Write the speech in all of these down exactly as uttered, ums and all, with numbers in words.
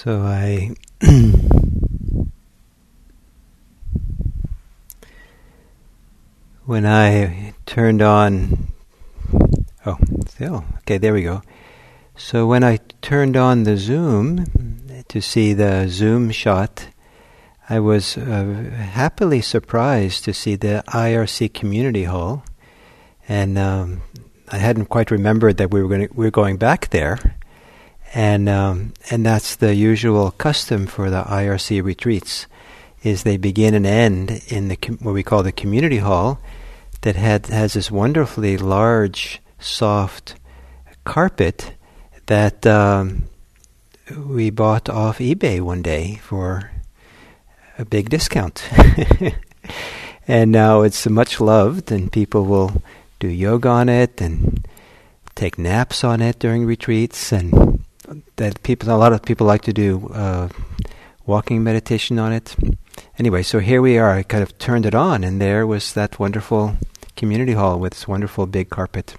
So I when I turned on oh still okay there we go so when I turned on the Zoom to see the Zoom shot, I was uh, happily surprised to see the I R C Community Hall, and um, I hadn't quite remembered that we were going we were going back there. And um, and that's the usual custom for the I R C retreats, is they begin and end in the com- what we call the community hall, that had has this wonderfully large, soft carpet that um, we bought off eBay one day for a big discount, and now it's much loved, and people will do yoga on it and take naps on it during retreats, and that people, a lot of people like to do uh, walking meditation on it. Anyway, so here we are. I kind of turned it on, and there was that wonderful community hall with this wonderful big carpet.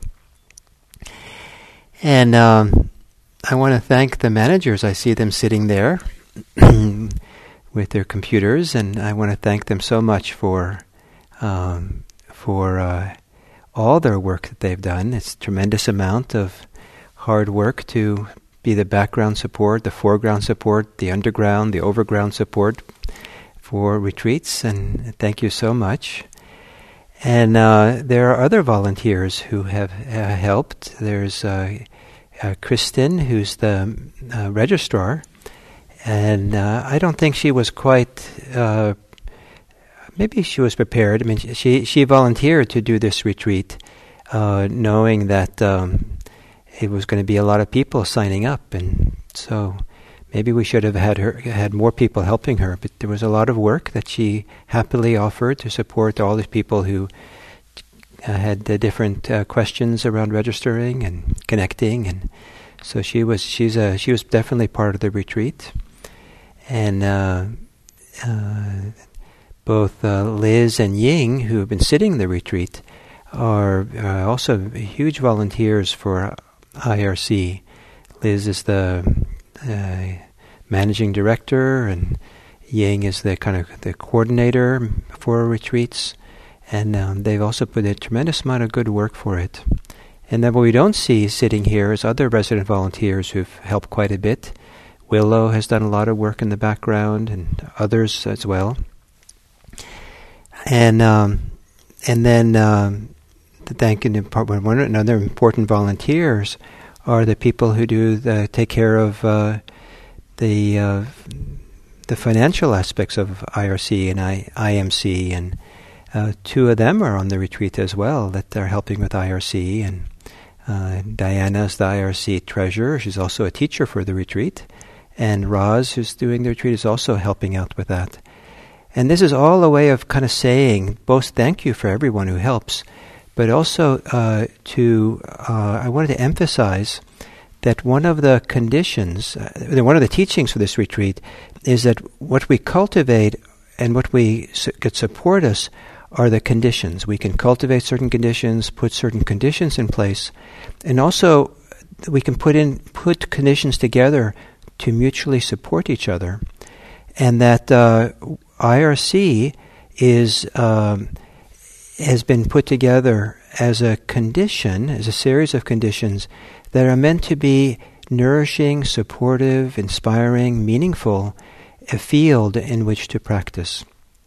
And um, I want to thank the managers. I see them sitting there with their computers, and I want to thank them so much for um, for uh, all their work that they've done. It's a tremendous amount of hard work to be the background support, the foreground support, the underground, the overground support for retreats, and thank you so much. And uh, there are other volunteers who have uh, helped. There's uh, uh, Kristen, who's the uh, registrar, and uh, I don't think she was quite, uh, maybe she was prepared. I mean, she, she volunteered to do this retreat, uh, knowing that um, it was going to be a lot of people signing up, and so maybe we should have had her had more people helping her. But there was a lot of work that she happily offered to support all these people who uh, had the different uh, questions around registering and connecting, and so she was she's a she was definitely part of the retreat. And uh, uh, both uh, Liz and Ying, who have been sitting the retreat, are uh, also huge volunteers for I R C. Liz is the uh, managing director, and Ying is the kind of the coordinator for retreats, and um, they've also put a tremendous amount of good work for it. And then what we don't see sitting here is other resident volunteers who've helped quite a bit. Willow has done a lot of work in the background, and others as well. And um, and then um, the thank you one another important volunteers are the people who do the take care of uh, the uh, the financial aspects of I R C and I, IMC, and uh, two of them are on the retreat as well that are helping with I R C. And uh, Diana's the I R C treasurer; she's also a teacher for the retreat. And Roz, who's doing the retreat, is also helping out with that. And this is all a way of kind of saying both thank you for everyone who helps, but also uh, to, uh, I wanted to emphasize that one of the conditions, uh, one of the teachings for this retreat is that what we cultivate and what we su- could support us are the conditions. We can cultivate certain conditions, put certain conditions in place, and also we can put in put conditions together to mutually support each other. And that uh, I R C is um, has been put together as a condition, as a series of conditions that are meant to be nourishing, supportive, inspiring, meaningful, a field in which to practice.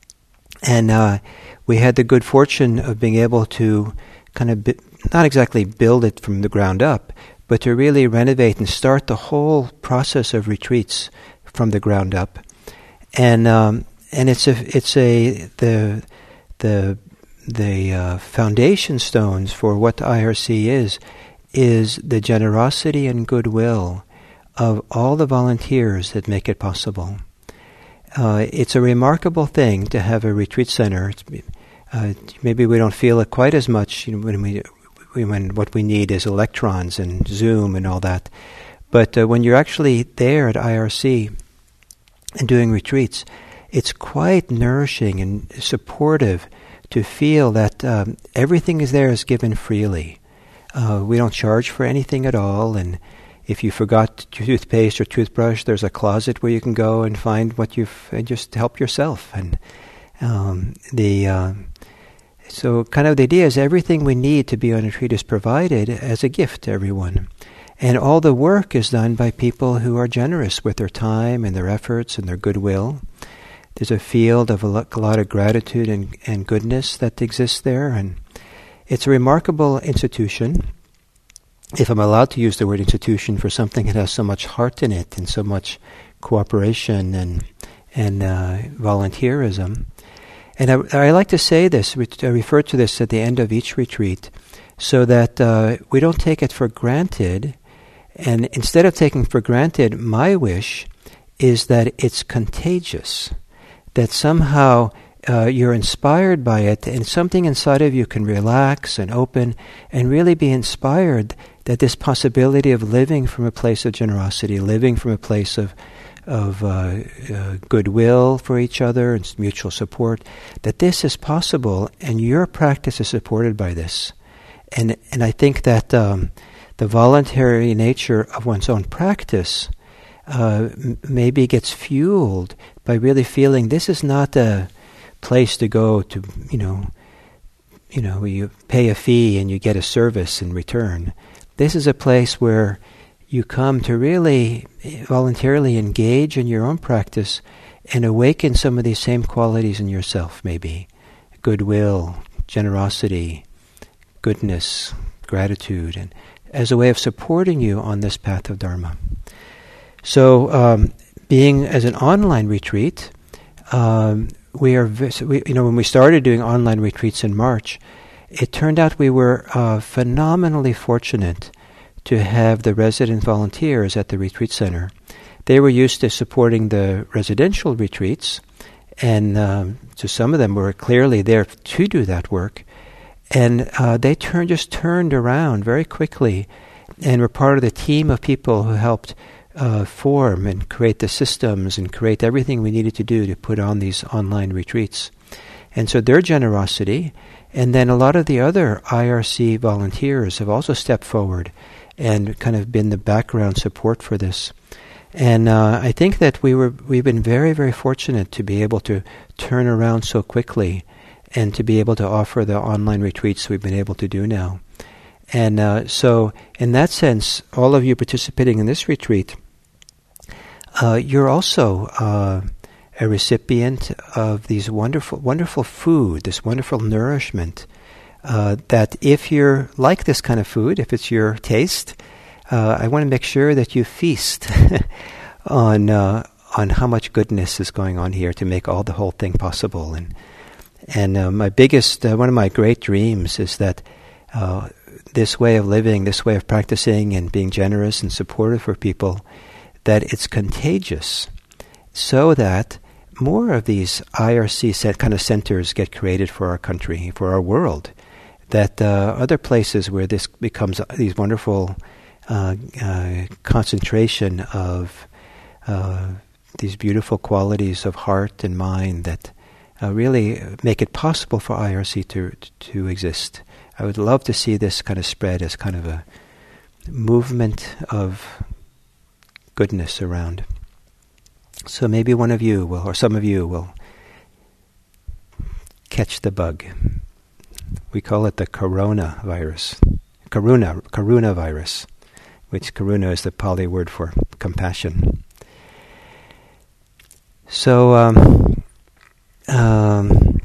And uh, we had the good fortune of being able to kind of, bi- not exactly build it from the ground up, but to really renovate and start the whole process of retreats from the ground up. And um, and it's a it's a the the the uh, foundation stones for what I R C is is the generosity and goodwill of all the volunteers that make it possible. Uh, it's a remarkable thing to have a retreat center. It's, uh, maybe we don't feel it quite as much, you know, when we when what we need is electrons and Zoom and all that. But uh, when you're actually there at I R C and doing retreats, it's quite nourishing and supportive to feel that um, everything is there is given freely. Uh, we don't charge for anything at all, and if you forgot toothpaste or toothbrush, there's a closet where you can go and find what you've, and just help yourself. And um, the uh, so kind of the idea is everything we need to be on a retreat is provided as a gift to everyone. And all the work is done by people who are generous with their time and their efforts and their goodwill. There's a field of a lot of gratitude and, and goodness that exists there, and it's a remarkable institution, if I'm allowed to use the word institution for something that has so much heart in it and so much cooperation and and uh, volunteerism. And I, I like to say this, I refer to this at the end of each retreat, so that uh, we don't take it for granted. And instead of taking for granted, my wish is that it's contagious, that somehow uh, you're inspired by it, and something inside of you can relax and open and really be inspired that this possibility of living from a place of generosity, living from a place of of uh, uh, goodwill for each other and mutual support, that this is possible, and your practice is supported by this. And and I think that um, the voluntary nature of one's own practice uh, m- maybe gets fueled by really feeling this is not a place to go to, you know, you know, you pay a fee and you get a service in return. This is a place where you come to really voluntarily engage in your own practice and awaken some of these same qualities in yourself, maybe. Goodwill, generosity, goodness, gratitude, and as a way of supporting you on this path of Dharma. So, um, being as an online retreat, um, we are, we, you know, when we started doing online retreats in March, it turned out we were uh, phenomenally fortunate to have the resident volunteers at the retreat center. They were used to supporting the residential retreats, and um, so some of them were clearly there to do that work. And uh, they turned just turned around very quickly, and were part of the team of people who helped uh, form and create the systems and create everything we needed to do to put on these online retreats. And so their generosity, and then a lot of the other I R C volunteers have also stepped forward and kind of been the background support for this. And uh, I think that we were we've been very, very fortunate to be able to turn around so quickly and to be able to offer the online retreats we've been able to do now. And uh, so in that sense, all of you participating in this retreat, uh, you're also uh, a recipient of these wonderful, wonderful food, this wonderful nourishment, uh, that if you're like this kind of food, if it's your taste, uh, I want to make sure that you feast on uh, on how much goodness is going on here to make all the whole thing possible. And and uh, my biggest, uh, one of my great dreams is that uh, this way of living, this way of practicing and being generous and supportive for people, that it's contagious, so that more of these I R C set kind of centers get created for our country, for our world, that uh, other places where this becomes these wonderful uh, uh, concentration of uh, these beautiful qualities of heart and mind that uh, really make it possible for I R C to to exist. I would love to see this kind of spread as kind of a movement of goodness around. So maybe one of you will, or some of you will catch the bug. We call it the coronavirus. Karuna, karuna virus, which karuna is the Pali word for compassion. So, um, um,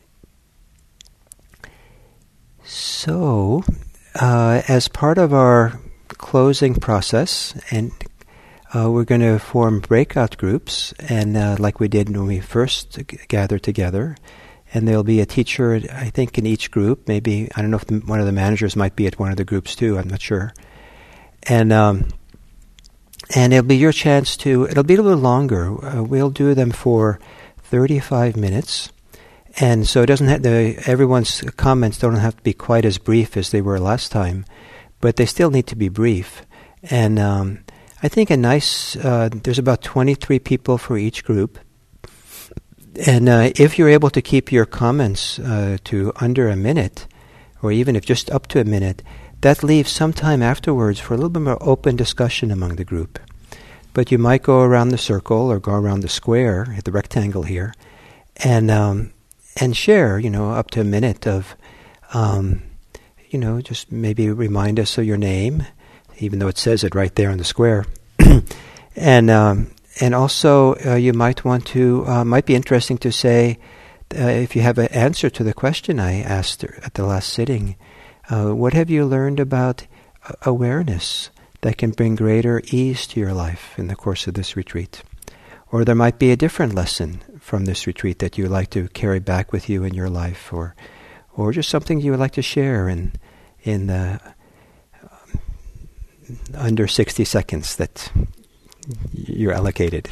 so uh, as part of our closing process, and Uh, we're going to form breakout groups, and uh, like we did when we first g- gathered together, and there'll be a teacher, I think, in each group. Maybe, I don't know if the, one of the managers might be at one of the groups too, I'm not sure. And um, and it'll be your chance to, it'll be a little longer. Uh, we'll do them for thirty-five minutes, and so it doesn't have, the, everyone's comments don't have to be quite as brief as they were last time, but they still need to be brief. And um I think a nice, uh, there's about twenty-three people for each group. And uh, if you're able to keep your comments uh, to under a minute, or even if just up to a minute, that leaves some time afterwards for a little bit more open discussion among the group. But you might go around the circle or go around the square, the rectangle here, and um, and share, you know, up to a minute of, um, you know, just maybe remind us of your name, even though it says it right there on the square. and um, and also uh, you might want to, uh, might be interesting to say, uh, if you have an answer to the question I asked at the last sitting, uh, what have you learned about uh, awareness that can bring greater ease to your life in the course of this retreat? Or there might be a different lesson from this retreat that you would like to carry back with you in your life, or or just something you would like to share in in the um, under sixty seconds that you're allocated.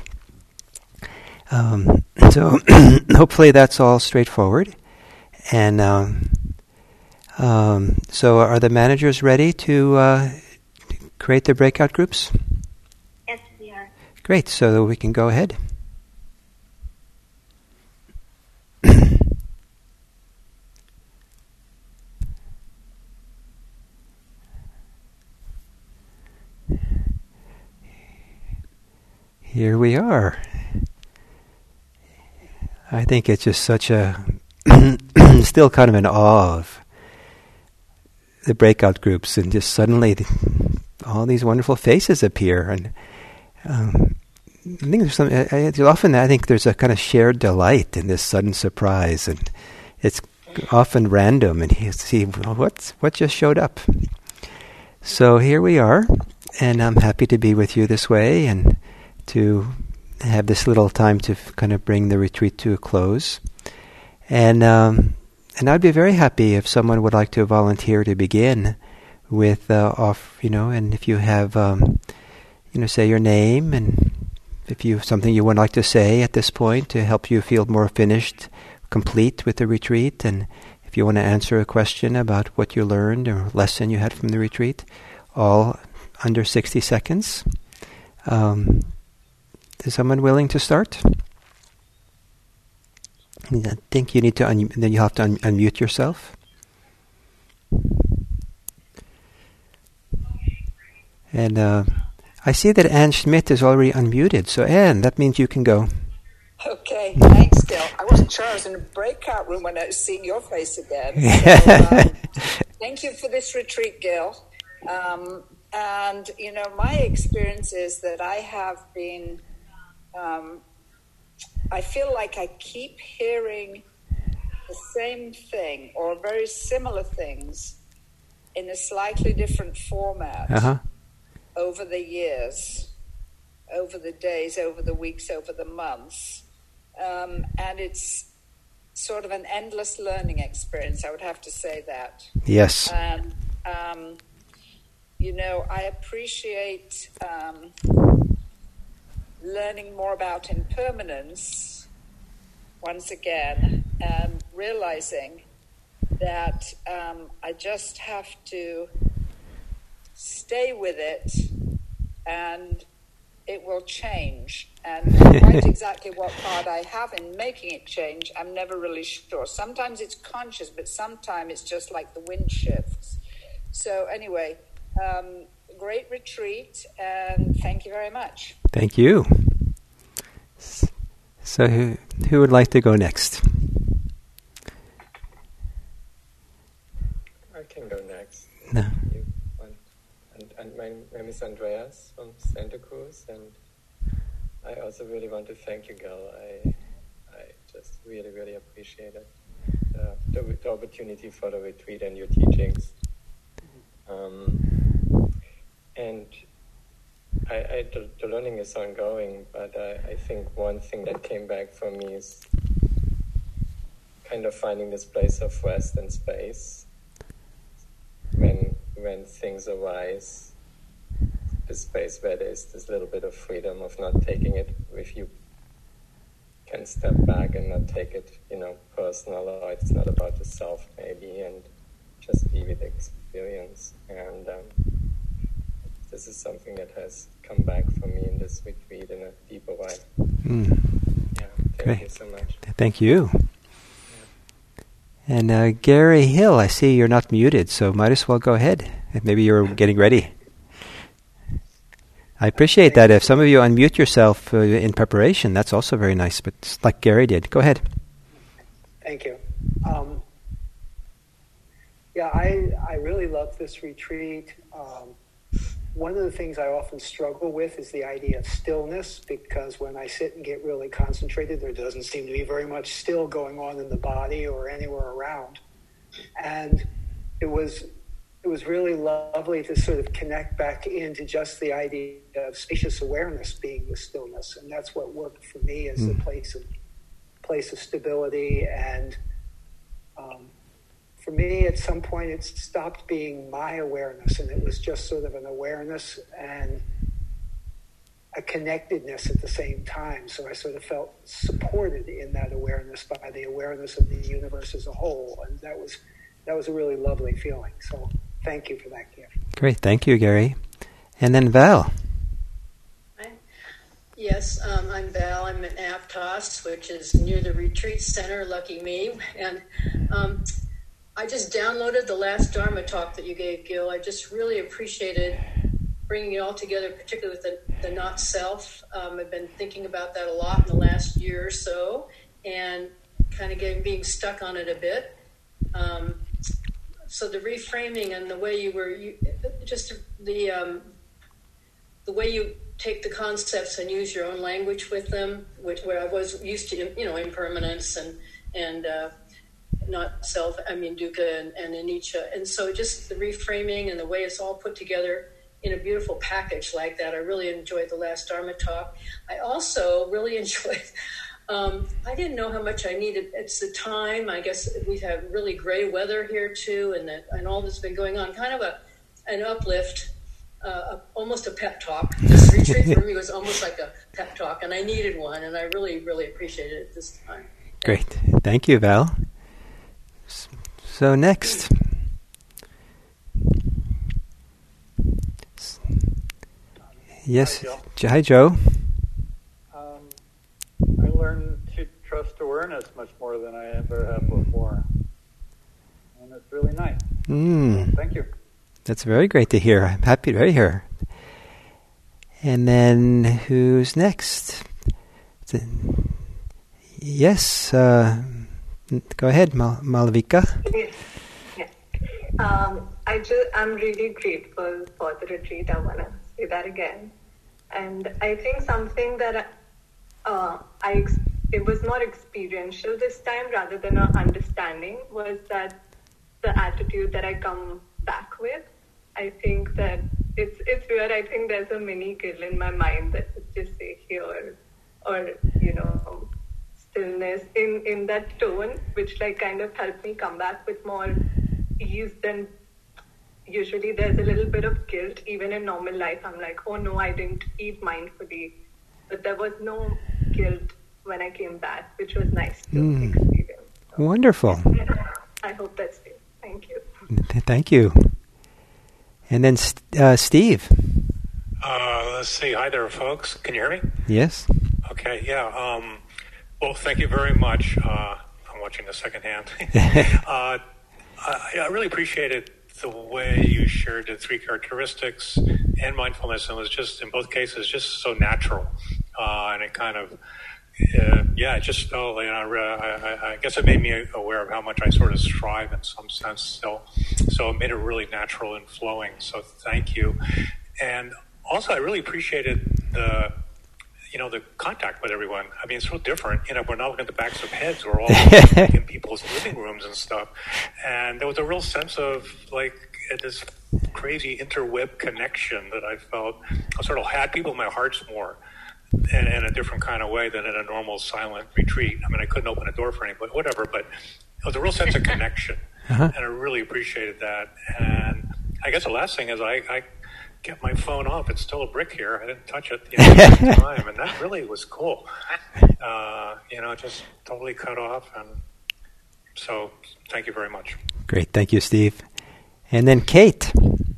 Um, so hopefully that's all straightforward. And um, um, so are the managers ready to uh, create the breakout groups? Yes, we are. Great, so we can go ahead. Here we are. I think it's just such a, still kind of in awe of the breakout groups, and just suddenly the, all these wonderful faces appear. And um, I think there's some, I, I, often I think there's a kind of shared delight in this sudden surprise, and it's often random, and you see, well, what's, what just showed up? So here we are, and I'm happy to be with you this way, and to have this little time to f- kind of bring the retreat to a close. And um, and I'd be very happy if someone would like to volunteer to begin with uh, off, you know, and if you have, um, you know, say your name, and if you have something you would like to say at this point to help you feel more finished, complete with the retreat, and if you want to answer a question about what you learned or lesson you had from the retreat, all under sixty seconds. Um, Is someone willing to start? I think you need to, un- then you have to un- unmute yourself. And uh, I see that Anne Schmidt is already unmuted. So Anne, that means you can go. Okay, thanks, Gil. I wasn't sure I was in a breakout room when I was seeing your face again. So, um, thank you for this retreat, Gil. Um, and, you know, my experience is that I have been... Um, I feel like I keep hearing the same thing or very similar things in a slightly different format Uh-huh. over the years, over the days, over the weeks, over the months. Um, and it's sort of an endless learning experience, I would have to say that. Yes. And, um, you know, I appreciate... Um, learning more about impermanence once again, and realizing that um, I just have to stay with it and it will change. And quite exactly what part I have in making it change, I'm never really sure. Sometimes it's conscious, but sometimes it's just like the wind shifts. So anyway, um, great retreat, and thank you very much. Thank you. So who, who would like to go next? I can go next. No. You want, and, and my name is Andreas from Santa Cruz, and I also really want to thank you, Gil. I I just really, really appreciate it. Uh, the, the opportunity for the retreat and your teachings. Um, and I, I, the, the learning is ongoing, but I, I think one thing that came back for me is kind of finding this place of rest and space when when things arise, this space where there's this little bit of freedom of not taking it, if you can step back and not take it, you know, personal, or it's not about the self maybe, and just be with the experience. And um, this is something that has come back for me in this retreat in a deeper way. Mm. Yeah, thank Great. you so much. Thank you. And uh, Gary Hill, I see you're not muted, so might as well go ahead Maybe you're getting ready. I appreciate that. If some of you unmute yourself uh, in preparation, that's also very nice, but like Gary did. Go ahead. Thank you. Um, yeah, I, I really love this retreat. Um, one of the things I often struggle with is the idea of stillness, because when I sit and get really concentrated, there doesn't seem to be very much still going on in the body or anywhere around. And it was it was really lovely to sort of connect back into just the idea of spacious awareness being the stillness, and that's what worked for me as mm. a place of place of stability. And um, for me, at some point, it stopped being my awareness, and it was just sort of an awareness and a connectedness at the same time. So I sort of felt supported in that awareness by the awareness of the universe as a whole, and that was that was a really lovely feeling. So thank you for that gift. Great, thank you, Gary. And then Val. Hi. Yes, um, I'm Val. I'm in Aptos, which is near the retreat center. Lucky me. And um, I just downloaded the last Dharma talk that you gave, Gil. I just really appreciated bringing it all together, particularly with the, the not self. Um, I've been thinking about that a lot in the last year or so, and kind of getting being stuck on it a bit. Um, so the reframing and the way you were, you, just the um, the way you take the concepts and use your own language with them, which where I was used to, you know, impermanence and and uh, not self. I mean, dukkha and, and anicca, and so just the reframing and the way it's all put together in a beautiful package like that. I really enjoyed the last Dharma talk. I also really enjoyed. Um, I didn't know how much I needed. It's the time. I guess we've had really gray weather here too, and that, and all that's been going on. Kind of a an uplift, uh, almost a pep talk. This retreat for me was almost like a pep talk, and I needed one, and I really, really appreciated it this time. Great, thank you, Val. So next. Yes, Hi, Joe. Hi, Joe. I learned to trust awareness much more than I ever have before. And it's really nice. Mm. So thank you. That's very great to hear. I'm happy to be here. And then who's next? Yes, uh, go ahead, Mal- Malavika. Yes. yes. Um, I just, I'm really grateful for the retreat. I want to say that again. And I think something that Uh, I ex- it was more experiential this time rather than an understanding, was that the attitude that I come back with. I think that it's it's weird. I think there's a mini Gil in my mind that would just say here, or you know, stillness in in that tone, which like kind of helped me come back with more ease than usually. There's a little bit of guilt even in normal life. I'm like, oh no, I didn't eat mindfully. But there was no guilt when I came back, which was nice to mm. experience. So, wonderful. I hope that's it. Thank you. Thank you. And then uh, Steve. Uh, let's see. Hi there, folks. Can you hear me? Yes. Okay, yeah. Um, well, thank you very much. Uh, I'm watching the second hand. uh, I, I really appreciated the way you shared the three characteristics and mindfulness, and it was just, in both cases, just so natural. Uh, and it kind of, uh, yeah, it just, oh, you know, I, I, I guess it made me aware of how much I sort of strive in some sense. So, so it made it really natural and flowing. So thank you. And also, I really appreciated the, you know, the contact with everyone. I mean, it's so different. You know, we're not looking at the backs of heads. We're all in people's living rooms and stuff. And there was a real sense of, like, this crazy interweb connection that I felt. I sort of had people in my hearts more in, in a different kind of way than in a normal silent retreat. I mean, I couldn't open a door for anybody, whatever, but it was a real sense of connection. Uh-huh. And I really appreciated that. And I guess the last thing is I... I get my phone off. It's still a brick here. I didn't touch it the entire time, and that really was cool. Uh, you know, just totally cut off, and so thank you very much. Great, thank you, Steve. And then Kate.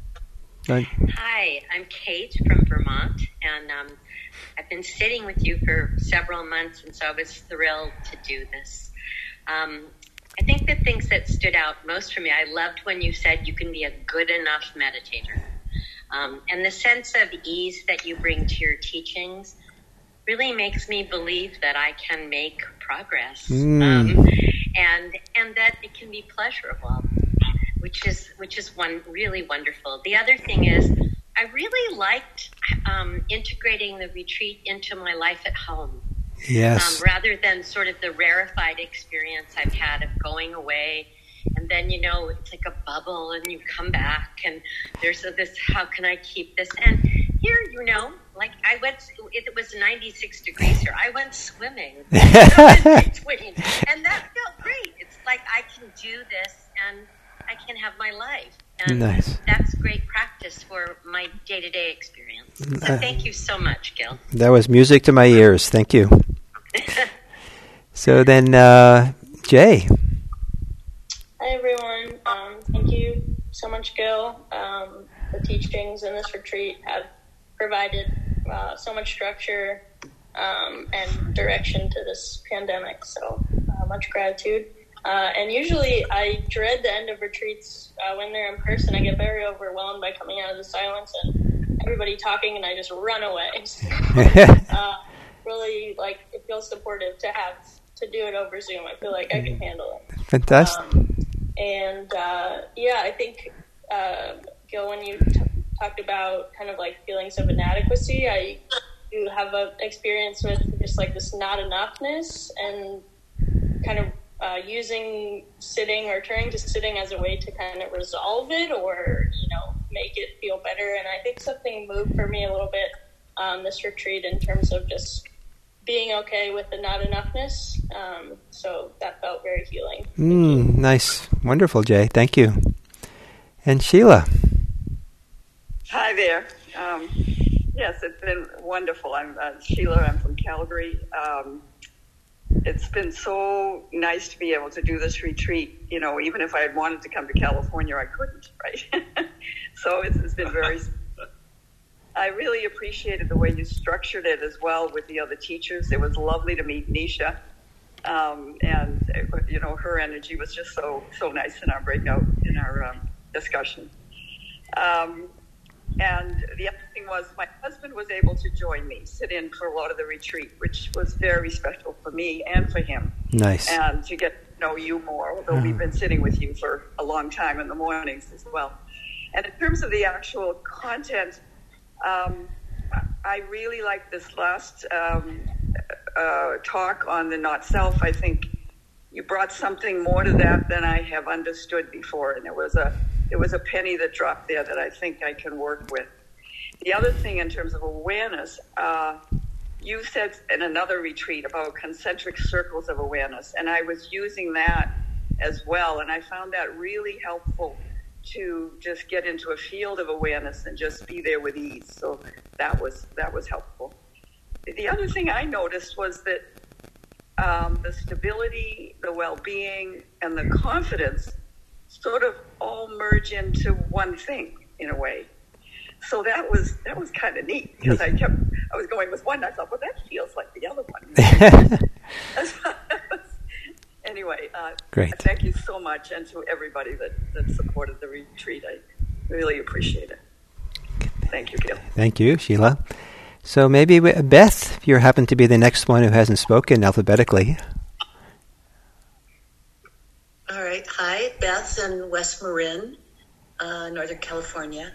Hi, I'm Kate from Vermont, and um, I've been sitting with you for several months, and so I was thrilled to do this. Um, I think the things that stood out most for me, I loved when you said you can be a good enough meditator. Um, and the sense of ease that you bring to your teachings really makes me believe that I can make progress. Mm. Um, and and that it can be pleasurable, which is which is one really wonderful. The other thing is, I really liked um, integrating the retreat into my life at home. Yes. Um, rather than sort of the rarefied experience I've had of going away, and then, you know, it's like a bubble, and you come back, and there's a, this, how can I keep this? And here, you know, like I went, it was ninety-six degrees here. I went swimming in between, and that felt great. It's like I can do this, and I can have my life. And nice. That's great practice for my day-to-day experience. So thank you so much, Gil. That was music to my ears. Thank you. So then, uh, Jay. Hi, everyone. Um, thank you so much, Gil. Um, the teachings in this retreat have provided uh, so much structure um, and direction to this pandemic. So uh, much gratitude. Uh, and usually I dread the end of retreats uh, when they're in person. I get very overwhelmed by coming out of the silence and everybody talking, and I just run away. So, uh, really, like, it feels supportive to have to do it over Zoom. I feel like I can handle it. Fantastic. Um, and uh, yeah, I think, uh, Gil, when you t- talked about kind of like feelings of inadequacy, I do have an experience with just like this not enoughness and kind of Uh, using sitting or turning to sitting as a way to kind of resolve it or, you know, make it feel better. And I think something moved for me a little bit um, this retreat in terms of just being okay with the not enoughness. Um, so that felt very healing. Mm, nice. Wonderful, Jay. Thank you. And Sheila. Hi there. Um, yes, it's been wonderful. I'm uh, Sheila. I'm from Calgary. Um, It's been so nice to be able to do this retreat. You know, even if I had wanted to come to California, I couldn't, right? So it's, it's been very... I really appreciated the way you structured it as well with the other teachers. It was lovely to meet Nisha. Um, and, you know, her energy was just so, so nice in our breakout, in our um, discussion. Um, And the other thing was my husband was able to join me, sit in for a lot of the retreat, which was very special for me and for him. Nice. And to get to know you more, although mm. we've been sitting with you for a long time in the mornings as well. And in terms of the actual content, um, I really like this last um, uh, talk on the not self. I think you brought something more to that than I have understood before. And there was a It was a penny that dropped there that I think I can work with. The other thing in terms of awareness, uh, you said in another retreat about concentric circles of awareness, and I was using that as well, and I found that really helpful to just get into a field of awareness and just be there with ease. So that was that was helpful. The other thing I noticed was that um, the stability, the well-being, and the confidence sort of all merge into one thing in a way. So that was that was kind of neat because I kept I was going with one and I thought, well, that feels like the other one. Anyway, uh, great. Thank you so much, and to everybody that, that supported the retreat. I really appreciate it. Thank you, Gil. Thank you, Sheila. So maybe Beth, if you happen to be the next one who hasn't spoken alphabetically. All right. Hi, Beth in West Marin, uh, Northern California.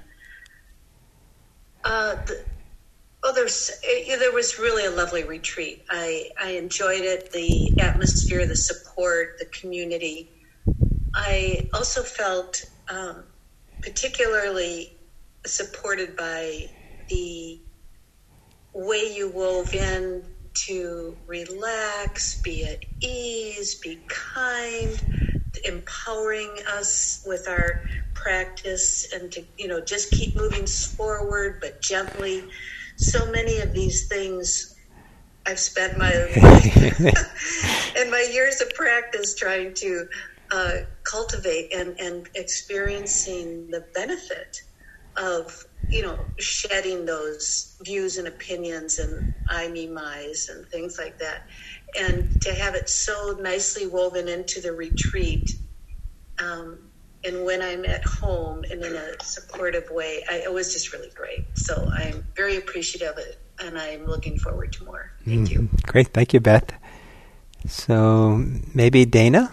Uh, the, oh, there's it, there was really a lovely retreat. I, I enjoyed it, the atmosphere, the support, the community. I also felt um, particularly supported by the way you wove in to relax, be at ease, be kind, empowering us with our practice and to, you know, just keep moving forward, but gently. So many of these things I've spent my and my years of practice trying to uh, cultivate and, and experiencing the benefit of, you know, shedding those views and opinions and I, me, my's and things like that. and to have it so nicely woven into the retreat. Um, and when I'm at home and in a supportive way, I, it was just really great. So I'm very appreciative of it, and I'm looking forward to more. Thank Mm-hmm. you. Great. Thank you, Beth. So maybe Dana?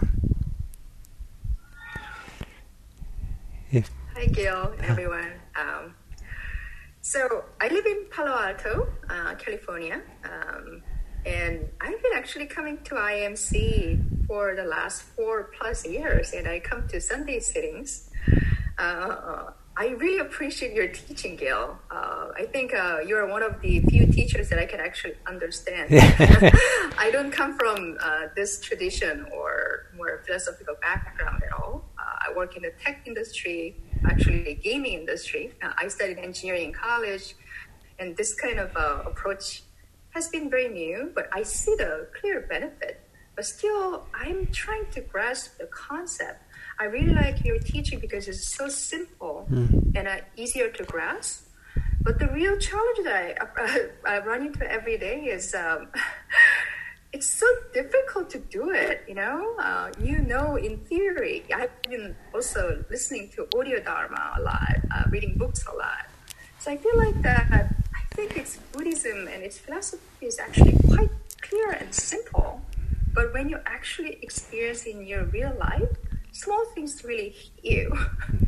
If, Hi, Gil, everyone. Um, so I live in Palo Alto, uh, California, um, and I've been actually coming to I M C for the last four plus years, and I come to Sunday sittings. Uh, I really appreciate your teaching, Gil. Uh, I think uh, you're one of the few teachers that I can actually understand. I don't come from uh, this tradition or more philosophical background at all. Uh, I work in the tech industry, actually the gaming industry. Uh, I studied engineering in college, and this kind of uh, approach has been very new, but I see the clear benefit. But still, I'm trying to grasp the concept. I really like your teaching because it's so simple mm. and uh, easier to grasp. But the real challenge that I, uh, I run into every day is um, it's so difficult to do it, you know? Uh, you know, in theory, I've been also listening to audio dharma a lot, uh, reading books a lot. So I feel like that, I think it's Buddhism and its philosophy is actually quite clear and simple. But when you actually experience in your real life, small things really hit you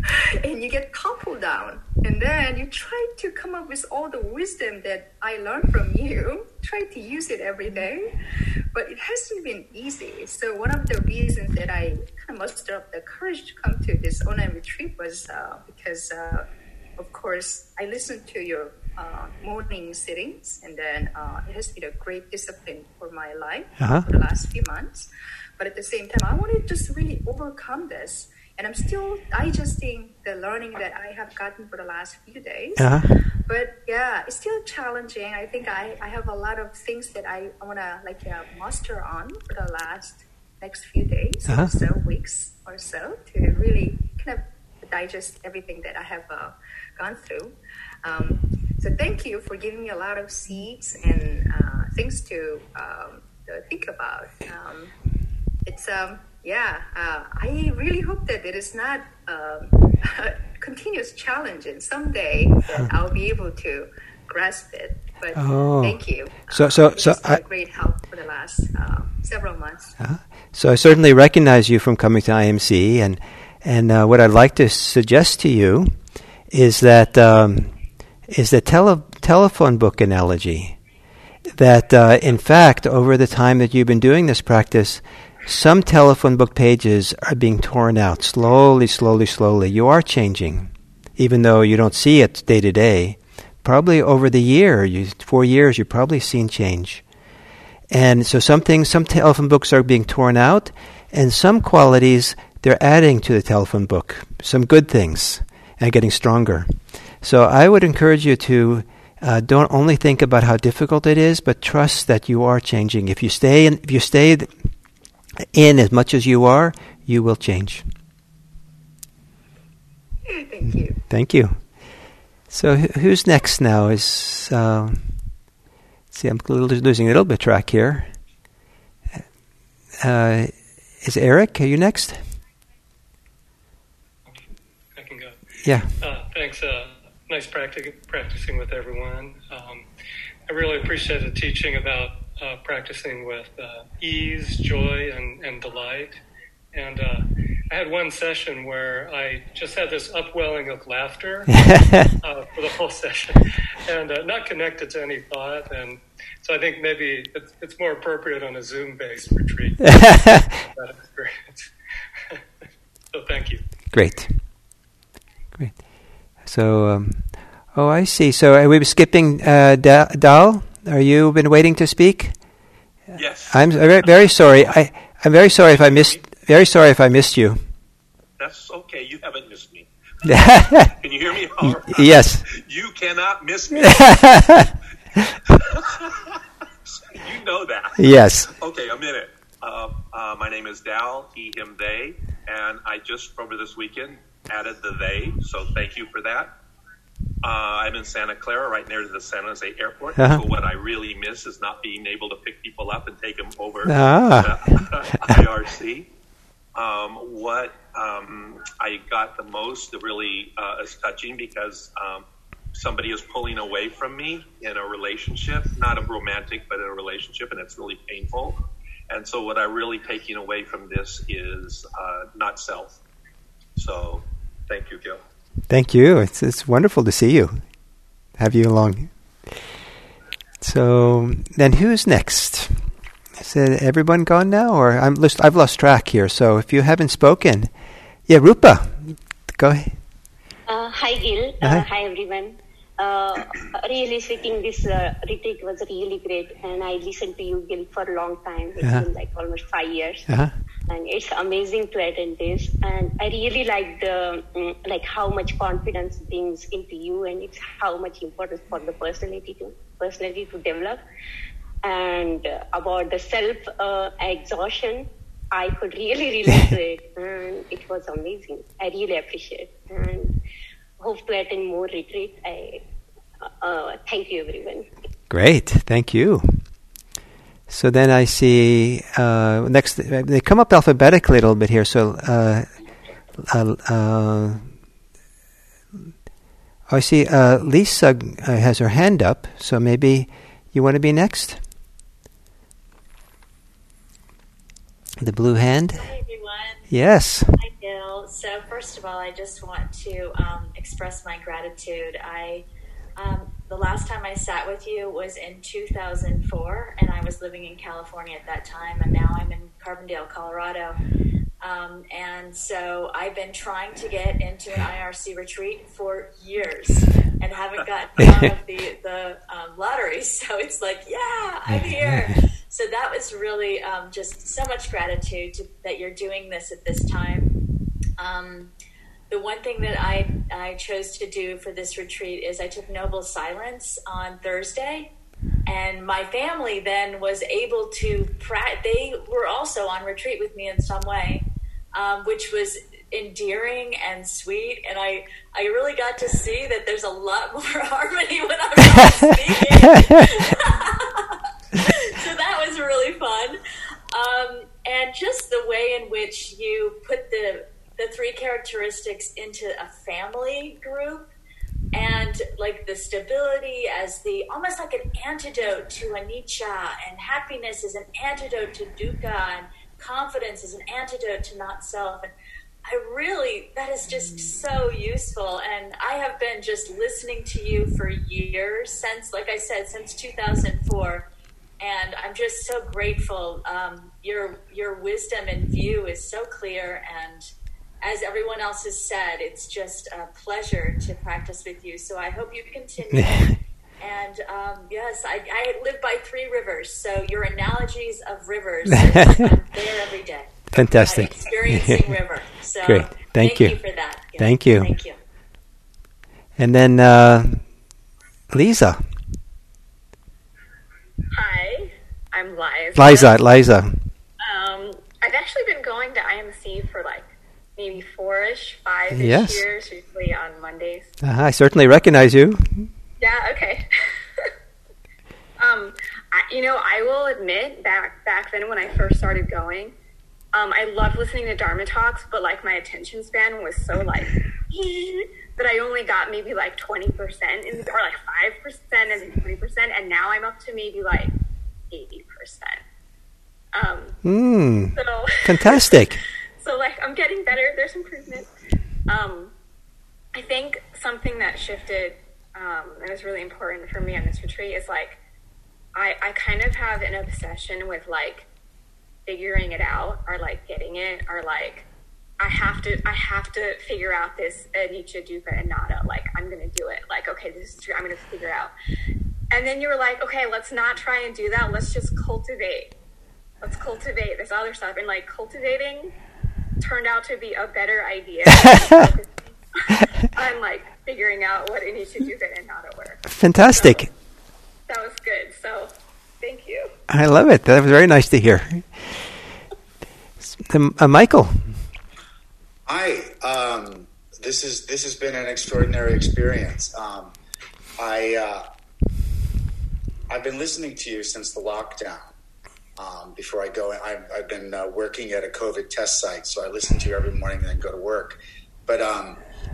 and you get toppled down. And then you try to come up with all the wisdom that I learned from you, try to use it every day, but it hasn't been easy. So one of the reasons that I kind of mustered up the courage to come to this online retreat was uh, because, uh, of course, I listened to your uh, morning sittings, and then uh, it has been a great discipline for my life uh-huh. for the last few months. But at the same time, I want to just really overcome this. And I'm still digesting the learning that I have gotten for the last few days. Uh-huh. But yeah, it's still challenging. I think I, I have a lot of things that I, I want to like uh, muster on for the last next few days uh-huh. or so, weeks or so, to really kind of digest everything that I have uh, gone through. Um, so thank you for giving me a lot of seeds and uh, things to, um, to think about. Um, It's, um, yeah, uh, I really hope that it is not um, a continuous challenge, and someday that I'll be able to grasp it. But oh. thank you. So, um, so, it's so been I, a great help for the last uh, several months. Uh, so I certainly recognize you from coming to I M C, and and uh, what I'd like to suggest to you is that um, is the tele- telephone book analogy. That uh, in fact, over the time that you've been doing this practice, some telephone book pages are being torn out slowly, slowly, slowly. You are changing, even though you don't see it day to day. Probably over the year, you, four years, you've probably seen change. And so some things, some telephone books are being torn out, and some qualities they're adding to the telephone book. Some good things, and getting stronger. So I would encourage you to uh, don't only think about how difficult it is, but trust that you are changing. If you stay in, if you stay in as much as you are, you will change. Thank you. Thank you. So who's next now? Is uh, see, I'm losing a little bit track here. Uh, is Eric? Are you next? I can go. Yeah. Uh, thanks. Uh, nice practic- practicing with everyone. Um, I really appreciate the teaching about Uh, practicing with uh, ease, joy, and, and delight. And uh, I had one session where I just had this upwelling of laughter uh, for the whole session, and uh, not connected to any thought. And so I think maybe it's, it's more appropriate on a Zoom-based retreat. That experience. So thank you. Great. Great. So, um, oh, I see. So are we skipping uh, da- Dal? Are you been waiting to speak? Yes. I'm very, very sorry. I, I'm very sorry if I missed. Very sorry if I missed you. That's okay. You haven't missed me. Can you hear me? All right. Yes. You cannot miss me. You know that. Yes. Okay, a minute. Uh, uh, my name is Dal, he, him, they, and I just over this weekend added the they. So thank you for that. Uh, I'm in Santa Clara, right near the San Jose airport. Uh-huh. So what I really miss is not being able to pick people up and take them over Ah. to I R C. Um, what um, I got the most that really uh, is touching because um, somebody is pulling away from me in a relationship, not a romantic, but in a relationship, and it's really painful. And so what I'm really taking away from this is uh, not self. So thank you, Gil. Thank you. It's it's wonderful to see you. Have you along. So then, who's next? Is it everyone gone now, or I'm lost, I've lost track here. So if you haven't spoken, yeah, Rupa, go ahead. Uh, hi, Gil. Uh, Uh-huh. Hi, everyone. Uh, really speaking, this uh, retreat was really great, and I listened to you, Gil, for a long time. It's Uh-huh. been like almost five years. Uh-huh. And it's amazing to attend this, and I really like the mm, like how much confidence brings into you, and it's how much important for the personality to personality to develop. And uh, about the self uh, exhaustion, I could really relate to it, and it was amazing. I really appreciate it, and hope to attend more retreat. I uh, thank you, everyone. Great, thank you. So then I see uh, next. They come up alphabetically a little bit here. So uh, uh, uh, I see uh, Lisa uh, has her hand up. So maybe you want to be next. The blue hand. Hi, everyone. Yes. Hi, Gil. So first of all, I just want to um, express my gratitude. I um, the last time I sat with you was in two thousand four, and I was living in California at that time, and now I'm in Carbondale, Colorado. Um, and so I've been trying to get into an I R C retreat for years and haven't gotten out of the, the um, lottery. So it's like, yeah, I'm here. So that was really um, just so much gratitude to, that you're doing this at this time. Um, the one thing that I, I chose to do for this retreat is I took Noble Silence on Thursday. And my family then was able to, pra- they were also on retreat with me in some way, um, which was endearing and sweet. And I, I really got to see that there's a lot more harmony when I'm not speaking. So that was really fun. Um, and just the way in which you put the, the three characteristics into a family group, and like the stability as the almost like an antidote to anicca, and happiness is an antidote to dukkha, and confidence is an antidote to not self. And I really, that is just so useful. And I have been just listening to you for years, since, like I said, since two thousand four. And I'm just so grateful. Um, your your wisdom and view is so clear, and as everyone else has said, it's just a pleasure to practice with you. So I hope you continue. And um, yes, I, I live by three rivers, so your analogies of rivers, I'm there every day. Fantastic. Uh, experiencing river. So great. Thank, thank you. you for that. Yeah. Thank you. Thank you. And then uh, Lisa. Hi, I'm Liza. Liza, Liza. Um, I've actually been going to I M C for like maybe four-ish, five-ish Yes. years, usually on Mondays. Uh, I certainly recognize you. Yeah, okay. um, I, you know, I will admit, back back then when I first started going, um, I loved listening to Dharma talks, but like my attention span was so like that I only got maybe like twenty percent, in, or like five percent and twenty percent, and now I'm up to maybe like eighty percent. Um, Mm, so fantastic. So, like, I'm getting better. There's improvement. Um, I think something that shifted um, and is really important for me on this retreat is, like, I, I kind of have an obsession with, like, figuring it out, or, like, getting it, or, like, I have to I have to figure out this anicca, dukkha, anatta. Like, I'm going to do it. Like, okay, this is true. I'm going to figure it out. And then you were like, okay, let's not try and do that. Let's just cultivate. Let's cultivate this other stuff. And, like, cultivating turned out to be a better idea. I'm like figuring out what anicca, dukkha, and anatta were. Fantastic. So, that was good. So thank you. I love it. That was very nice to hear. Um, uh, Michael. Hi. Um, this is this has been an extraordinary experience. Um, I uh, I've been listening to you since the lockdown. Um, before I go, I've, I've been uh, working at a COVID test site, so I listen to you every morning and then go to work. But um,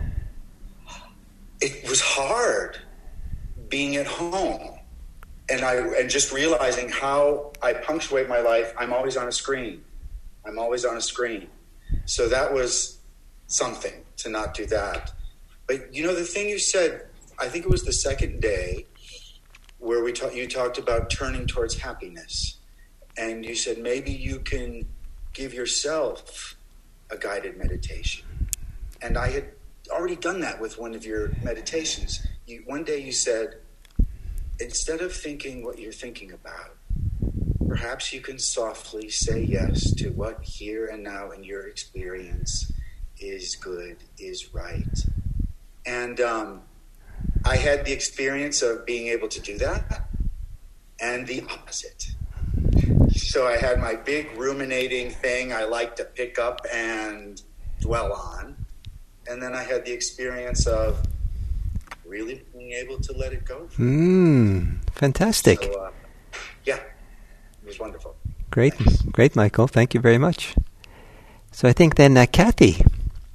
it was hard being at home, and I and just realizing how I punctuate my life. I'm always on a screen. I'm always on a screen. So that was something to not do that. But you know, the thing you said, I think it was the second day where we talked. You talked about turning towards happiness, and you said maybe you can give yourself a guided meditation. And I had already done that with one of your meditations. You, one day you said, instead of thinking what you're thinking about, perhaps you can softly say yes to what here and now in your experience is good, is right. And um, I had the experience of being able to do that, and the opposite. So I had my big ruminating thing I like to pick up and dwell on. And then I had the experience of really being able to let it go. Mm, fantastic. So, uh, yeah, it was wonderful. Great, great, Michael. Thank you very much. So I think then uh, Kathy.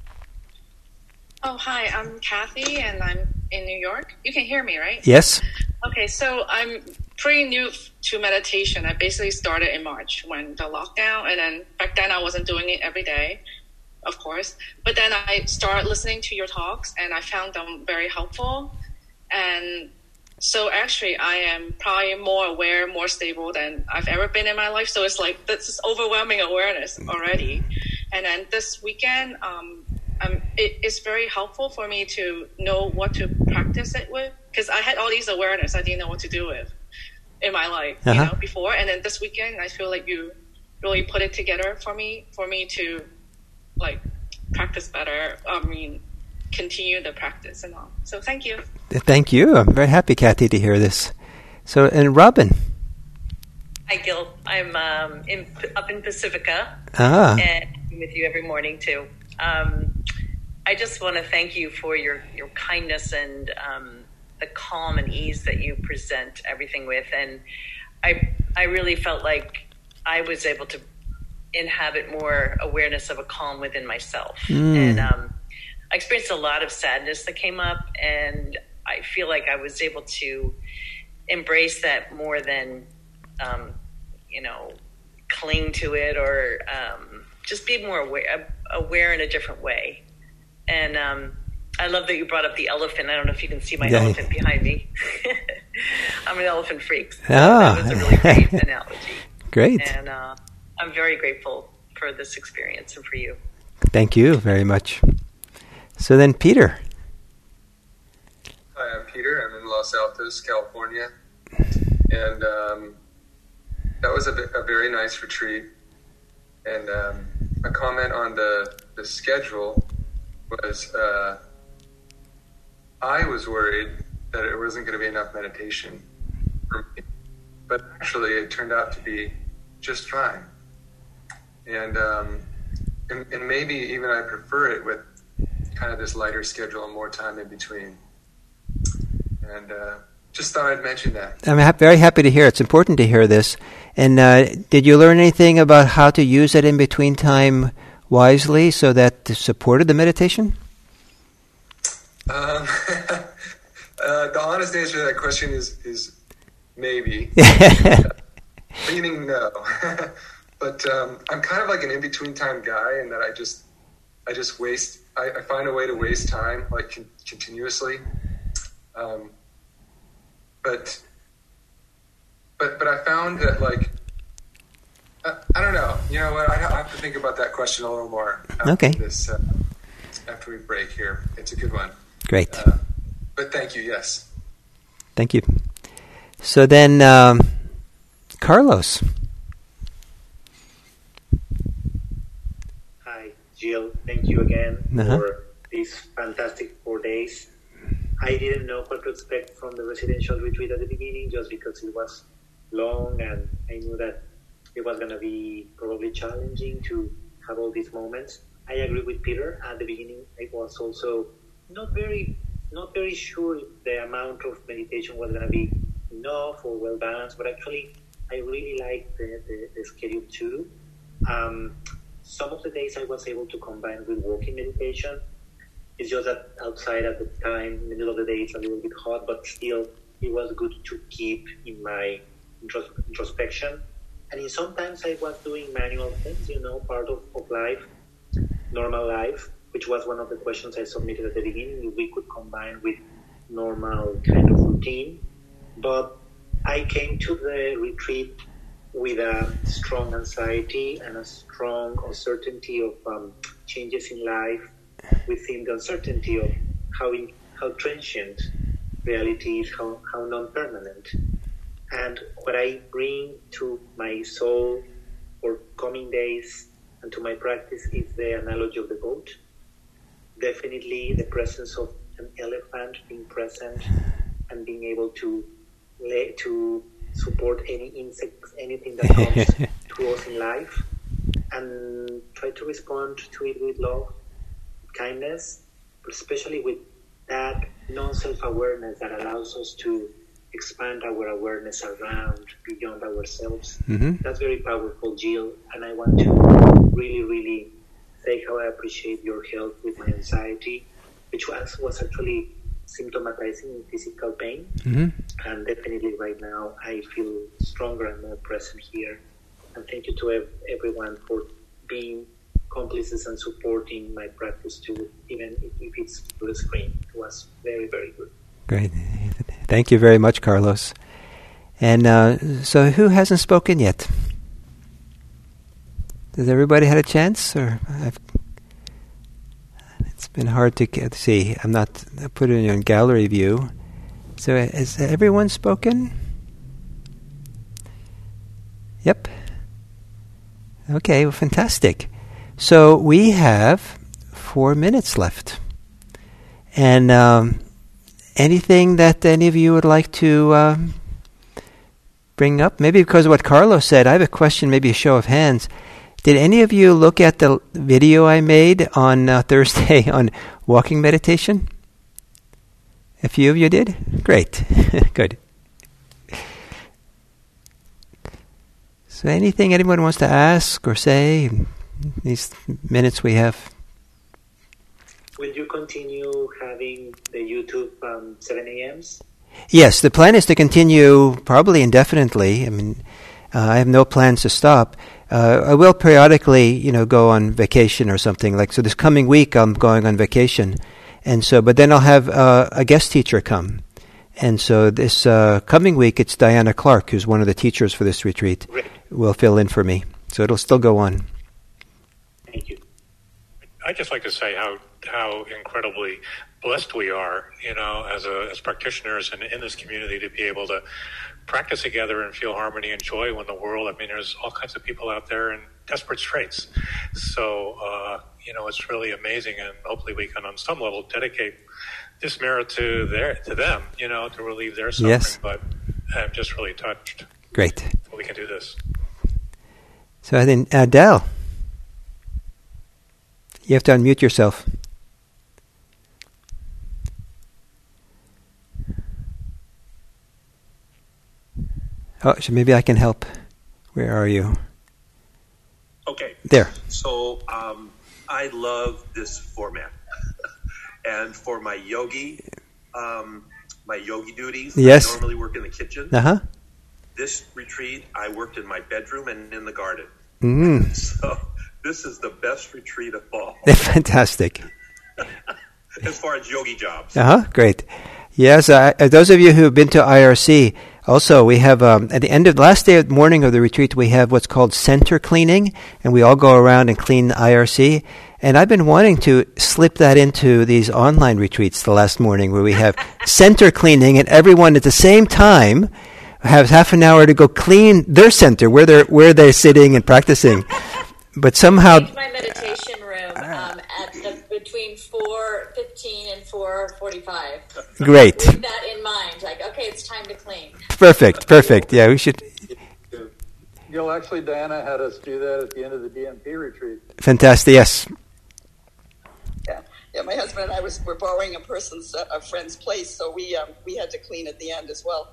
Oh, hi, I'm Kathy, and I'm in New York. You can hear me, right? Yes. Okay, so I'm pretty new to meditation. I basically started in March when the lockdown, and then back then I wasn't doing it every day, of course. But then I started listening to your talks, and I found them very helpful. And so actually I am probably more aware, more stable than I've ever been in my life. So it's like this is overwhelming awareness already. And then this weekend, um, um, it, it's very helpful for me to know what to practice it with, because I had all these awareness I didn't know what to do with in my life, uh-huh. you know, before. And then this weekend, I feel like you really put it together for me, for me to like practice better. I mean, continue the practice and all. So thank you. Thank you. I'm very happy, Kathy, to hear this. So, and Robin. Hi, Gil. I'm um, in, up in Pacifica, ah. and I'm with you every morning too. Um, I just want to thank you for your, your kindness and um, the calm and ease that you present everything with. And I I really felt like I was able to inhabit more awareness of a calm within myself. Mm. And um, I experienced a lot of sadness that came up, and I feel like I was able to embrace that more than, um, you know, cling to it or um, just be more aware, aware in a different way. And um, I love that you brought up the elephant. I don't know if you can see my yeah. elephant behind me. I'm an elephant freak. So ah. that was a really great analogy. Great. And uh, I'm very grateful for this experience and for you. Thank you very much. So then, Peter. Hi, I'm Peter. I'm in Los Altos, California. And um, that was a, a very nice retreat. And um, a comment on the, the schedule was uh, I was worried that it wasn't going to be enough meditation for me. But actually, it turned out to be just fine. And, um, and, and maybe even I prefer it with kind of this lighter schedule and more time in between. And uh, just thought I'd mention that. I'm ha- very happy to hear. It's important to hear this. And uh, did you learn anything about how to use that in between time wisely so that it supported the meditation? Um, uh, the honest answer to that question is is maybe. Meaning no. But um, I'm kind of like an in-between time guy, in that I just I just waste. I, I find a way to waste time, like con- continuously. Um, but but but I found that, like, I, I don't know. You know what? I, I have to think about that question a little more. After okay. This uh, after we break here, it's a good one. Great. Uh, but thank you. Yes. Thank you. So then, um, Carlos. Jill, thank you again uh-huh. for these fantastic four days. I didn't know what to expect from the residential retreat at the beginning, just because it was long, and I knew that it was going to be probably challenging to have all these moments. I agree with Peter. At the beginning, I was also not very, not very sure if the amount of meditation was going to be enough or well balanced. But actually, I really liked the, the, the schedule too. Um, some of the days I was able to combine with walking meditation. It's just that outside at the time, in the middle of the day, it's a little bit hot, but still, it was good to keep in my intros- introspection. And sometimes I was doing manual things, you know, part of, of life, normal life, which was one of the questions I submitted at the beginning, if we could combine with normal kind of routine. But I came to the retreat with a strong anxiety and a strong uncertainty of um, changes in life, within the uncertainty of how in, how transient reality is, how, how non-permanent. And what I bring to my soul for coming days and to my practice is the analogy of the boat. Definitely the presence of an elephant, being present and being able to lay, to support any insects, anything that comes to us in life, and try to respond to it with love, kindness, but especially with that non-self-awareness that allows us to expand our awareness around, beyond ourselves. Mm-hmm. That's very powerful, Jill, and I want to really, really say how I appreciate your help with my anxiety, which was, was actually symptomatizing in physical pain. Mm-hmm. And definitely right now I feel stronger and more present here. And thank you to ev- everyone for being complices and supporting my practice too, even if, if it's through the screen. It was very, very good. Great. Thank you very much, Carlos. And uh, so who hasn't spoken yet? Has everybody had a chance? Or I've, it's been hard to get, see. I'm not I put it in gallery view. So has everyone spoken? Yep. Okay, well, fantastic. So we have four minutes left. And um, anything that any of you would like to um, bring up? Maybe because of what Carlos said, I have a question, maybe a show of hands. Did any of you look at the video I made on uh, Thursday on walking meditation? A few of you did? Great. Good. So anything anyone wants to ask or say in these minutes we have? Will you continue having the YouTube um, seven a.m.s? Yes, the plan is to continue probably indefinitely. I mean, uh, I have no plans to stop. Uh, I will periodically, you know, go on vacation or something. Like, so this coming week I'm going on vacation. And so, but then I'll have uh, a guest teacher come. And so this uh, coming week, it's Diana Clark, who's one of the teachers for this retreat, Great. will fill in for me. So it'll still go on. Thank you. I'd just like to say how how incredibly blessed we are, you know, as a, as practitioners and in this community to be able to practice together and feel harmony and joy when the world, I mean, there's all kinds of people out there in desperate straits. So, uh, you know, it's really amazing, and hopefully we can, on some level, dedicate this merit to their to them, you know, to relieve their suffering. Yes. But I'm just really touched. Great. That we can do this. So I think, Adele, you have to unmute yourself. Oh, so maybe I can help. Where are you? Okay. There. So um, I love this format. And for my yogi, um, my yogi duties, yes. I normally work in the kitchen. Uh-huh. This retreat, I worked in my bedroom and in the garden. Mm. So this is the best retreat of all. Fantastic. As far as yogi jobs. Uh-huh, great. Yes, uh, those of you who have been to I R C, also we have, um, at the end of the last day of morning of the retreat, we have what's called center cleaning, and we all go around and clean the I R C. And I've been wanting to slip that into these online retreats the last morning where we have center cleaning and everyone at the same time has half an hour to go clean their center where they're, where they're sitting and practicing. But somehow... I my meditation room um, at the, between four fifteen and four forty-five. Great. With that in mind, like, okay, it's time to clean. Perfect, perfect. Yeah, we should... Gil, actually, Diana had us do that at the end of the D M P retreat. Fantastic, yes. Yeah, my husband and I was were borrowing a person's uh, a friend's place, so we um, we had to clean at the end as well.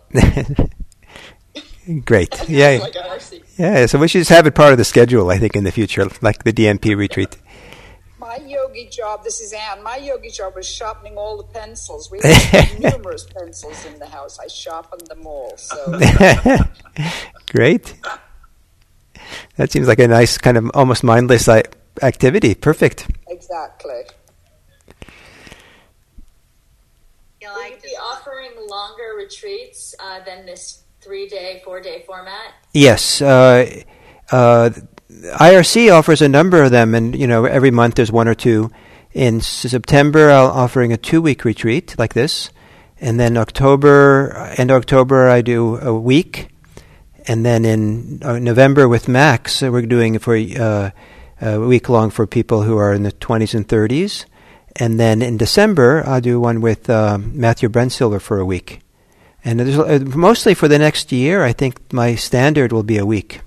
Great. Yeah. Like R C. Yeah. So we should just have it part of the schedule, I think, in the future, like the D M P retreat. My yogi job, this is Anne, my yogi job was sharpening all the pencils. We had numerous pencils in the house. I sharpened them all. So Great. That seems like a nice kind of almost mindless activity. Perfect. Exactly. Will you be offering longer retreats uh, than this three-day, four-day format? Yes. Uh, uh, I R C offers a number of them, and you know, every month there's one or two. In September, I'm offering a two-week retreat like this, and then October, end of October, I do a week, and then in uh, November with Max, uh, we're doing it for uh, a week long for people who are in the twenties and thirties, and then in December, I'll do one with uh, Matthew Brensilver for a week, and there's, uh, mostly for the next year, I think my standard will be a week.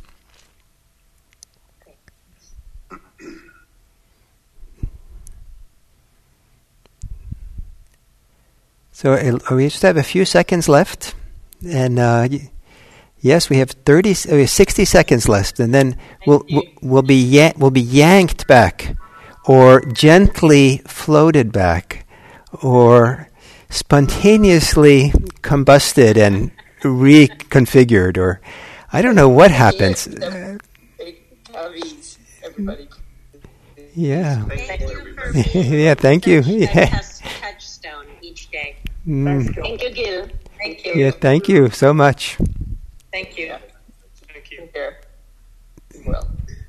So uh, we just have a few seconds left, and uh, y- yes, we have thirty, uh, we have sixty seconds left, and then we'll we'll, we'll be ya- we'll be yanked back, or gently floated back, or spontaneously combusted and reconfigured, or I don't know what happens. Everybody. Yeah. Thank you for being Yeah. Thank you. Yeah. touchstone each day. Mm. Thank you, Gil. Thank you. Yeah. Thank you so much. Thank you. Thank you. Well.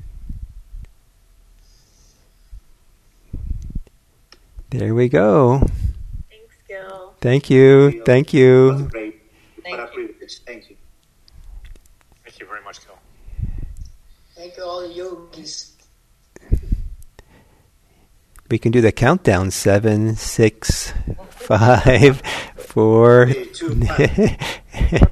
There we go. Thanks, Gil. Thank you. Thank you. Great. Thank What a you. privilege. Thank you. Thank you very much, Gil. Thank you, all the yogis. We can do the countdown. Seven, six, five, four. Three, two, one.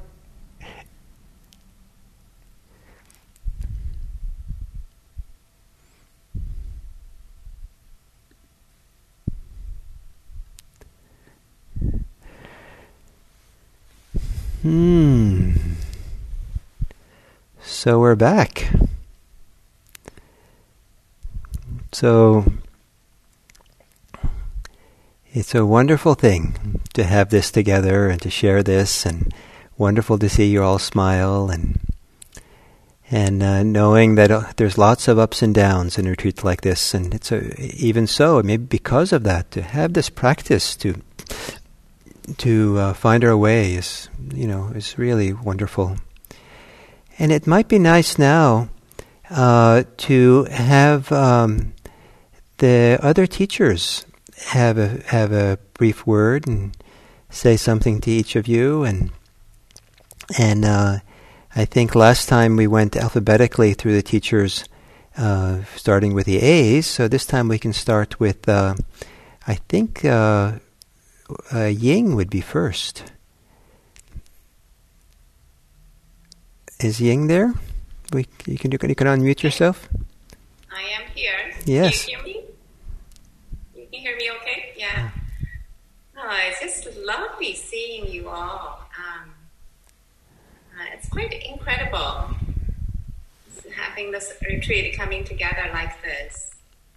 Hmm. So we're back. So it's a wonderful thing to have this together and to share this, and wonderful to see you all smile, and and uh, knowing that uh, there's lots of ups and downs in retreats like this, and it's a, even so, maybe because of that, to have this practice to to uh, find our way is, you know, is really wonderful. And it might be nice now uh, to have um, the other teachers have a have a brief word and say something to each of you. And and uh, I think last time we went alphabetically through the teachers, uh, starting with the A's. So this time we can start with, uh, I think. Uh, Uh, Ying would be first. Is Ying there? We, you can you can you can unmute yourself. I am here. Yes. Can you hear me? You can hear me okay? Yeah. Oh, it's just lovely seeing you all. Um, uh, it's quite incredible having this retreat coming together like this.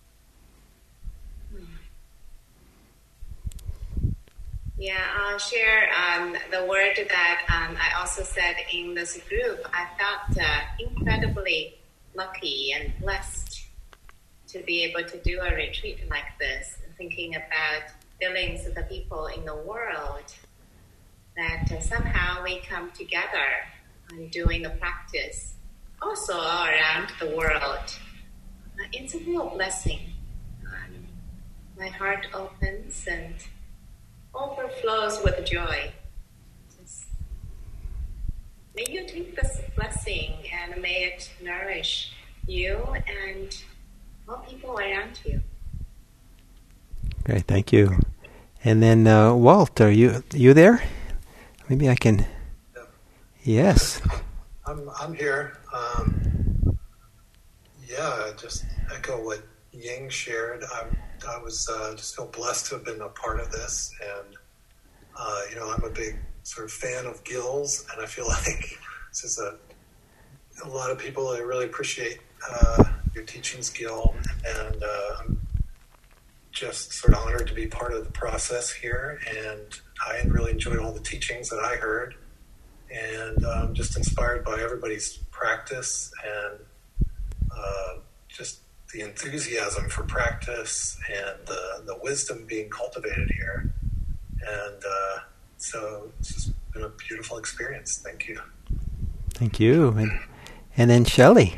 Yeah, I'll share um, the word that um, I also said in this group. I felt uh, incredibly lucky and blessed to be able to do a retreat like this, thinking about feelings of the people in the world, that uh, somehow we come together and doing the practice also all around the world. Uh, it's a real blessing. Um, my heart opens and overflows with joy. Just, may you take this blessing and may it nourish you and all people around you. Great, thank you. And then uh, Walt, are you you there? Maybe I can. Yes. I'm I'm here. Um, yeah, just echo what Ying shared. I'm, I was uh, just feel blessed to have been a part of this, and uh, you know, I'm a big sort of fan of Gil's, and I feel like this is a a lot of people. I really appreciate uh, your teachings, Gil, and uh, I'm just sort of honored to be part of the process here. And I really enjoyed all the teachings that I heard, and I'm just inspired by everybody's practice and uh, just the enthusiasm for practice and the, the wisdom being cultivated here. And uh, so it's just been a beautiful experience. Thank you. Thank you. And, and then Shelley.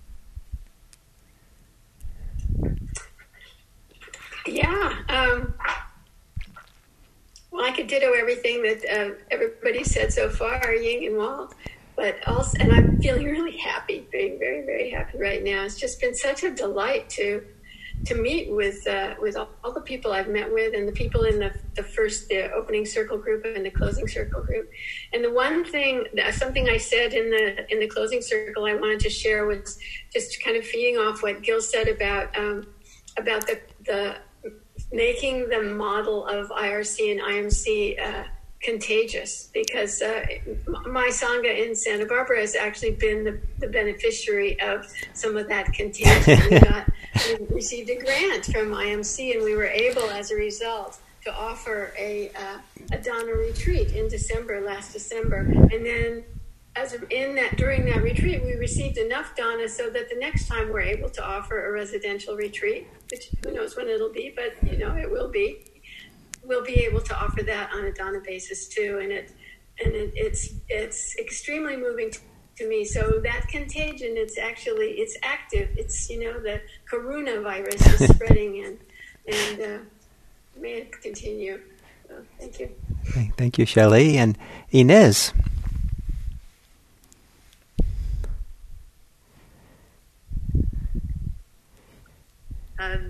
Yeah. Um, well, I could ditto everything that uh, everybody said so far, Ying and Walt. But also, and I'm feeling really happy, very, very, very happy right now. It's just been such a delight to to meet with uh, with all, all the people I've met with, and the people in the the first the opening circle group and the closing circle group. And the one thing, something I said in the in the closing circle, I wanted to share was just kind of feeding off what Gil said about um, about the the making the model of I R C and I M C Uh, contagious, because uh, my Sangha in Santa Barbara has actually been the, the beneficiary of some of that contagion. We, got, we received a grant from I M C, and we were able, as a result, to offer a uh, a Dana retreat in December, last December. And then as of, in that during that retreat, we received enough Dana so that the next time we're able to offer a residential retreat, which who knows when it'll be, but you know it will be. We'll be able to offer that on a Dana basis too, and it and it, it's it's extremely moving to, to me. So that contagion, it's actually it's active. It's you know the Corona virus is spreading, and and uh, may it continue. So, thank you. Okay, thank you, Shelley. And Inez. Um,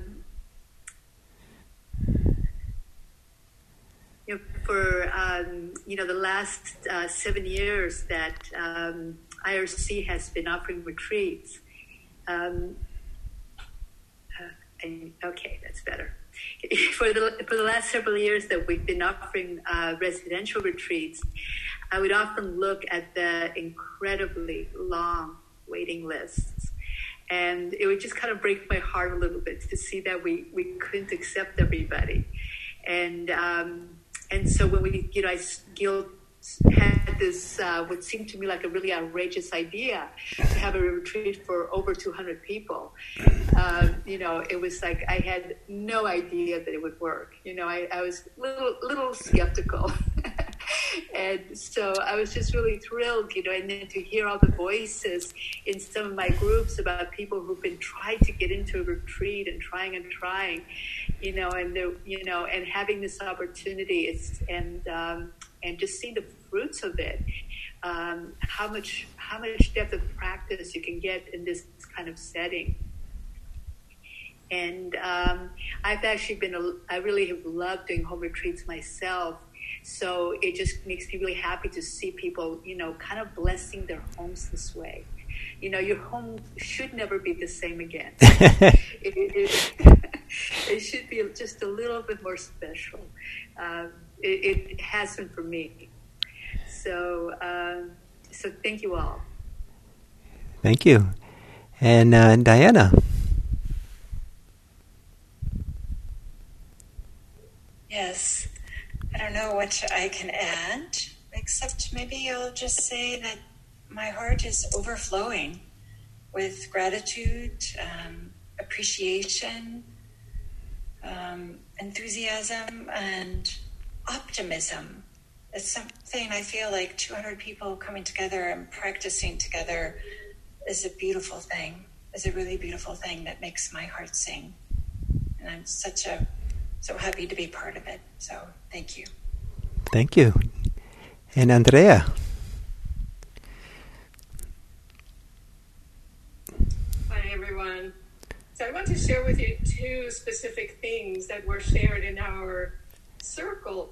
You know, for um, you know the last uh, seven years that um, I R C has been offering retreats. Um, uh, and, okay, that's better. For the for the last several years that we've been offering uh, residential retreats, I would often look at the incredibly long waiting lists, and it would just kind of break my heart a little bit to see that we we couldn't accept everybody, and. Um, And so when we, you know, I, Gil had this, uh, what seemed to me like a really outrageous idea to have a retreat for over two hundred people. Um, you know, it was like I had no idea that it would work. You know, I, I was a little, little skeptical. And so I was just really thrilled, you know, and then to hear all the voices in some of my groups about people who've been trying to get into a retreat and trying and trying, you know, and you know, and having this opportunity is, and um, and just seeing the fruits of it, um, how much how much depth of practice you can get in this kind of setting. And um, I've actually been, a, I really have loved doing home retreats myself. So it just makes me really happy to see people, you know, kind of blessing their homes this way. You know, your home should never be the same again. it, it, it should be just a little bit more special. Um, it, it has been for me. So, uh, so thank you all. Thank you. And uh, Diana. Yes. I don't know what I can add, except maybe I'll just say that my heart is overflowing with gratitude, um, appreciation, um, enthusiasm, and optimism. It's something I feel like two hundred people coming together and practicing together is a beautiful thing, is a really beautiful thing that makes my heart sing. And I'm such a So happy to be part of it. So thank you. Thank you. And Andrea. Hi, everyone. So I want to share with you two specific things that were shared in our circle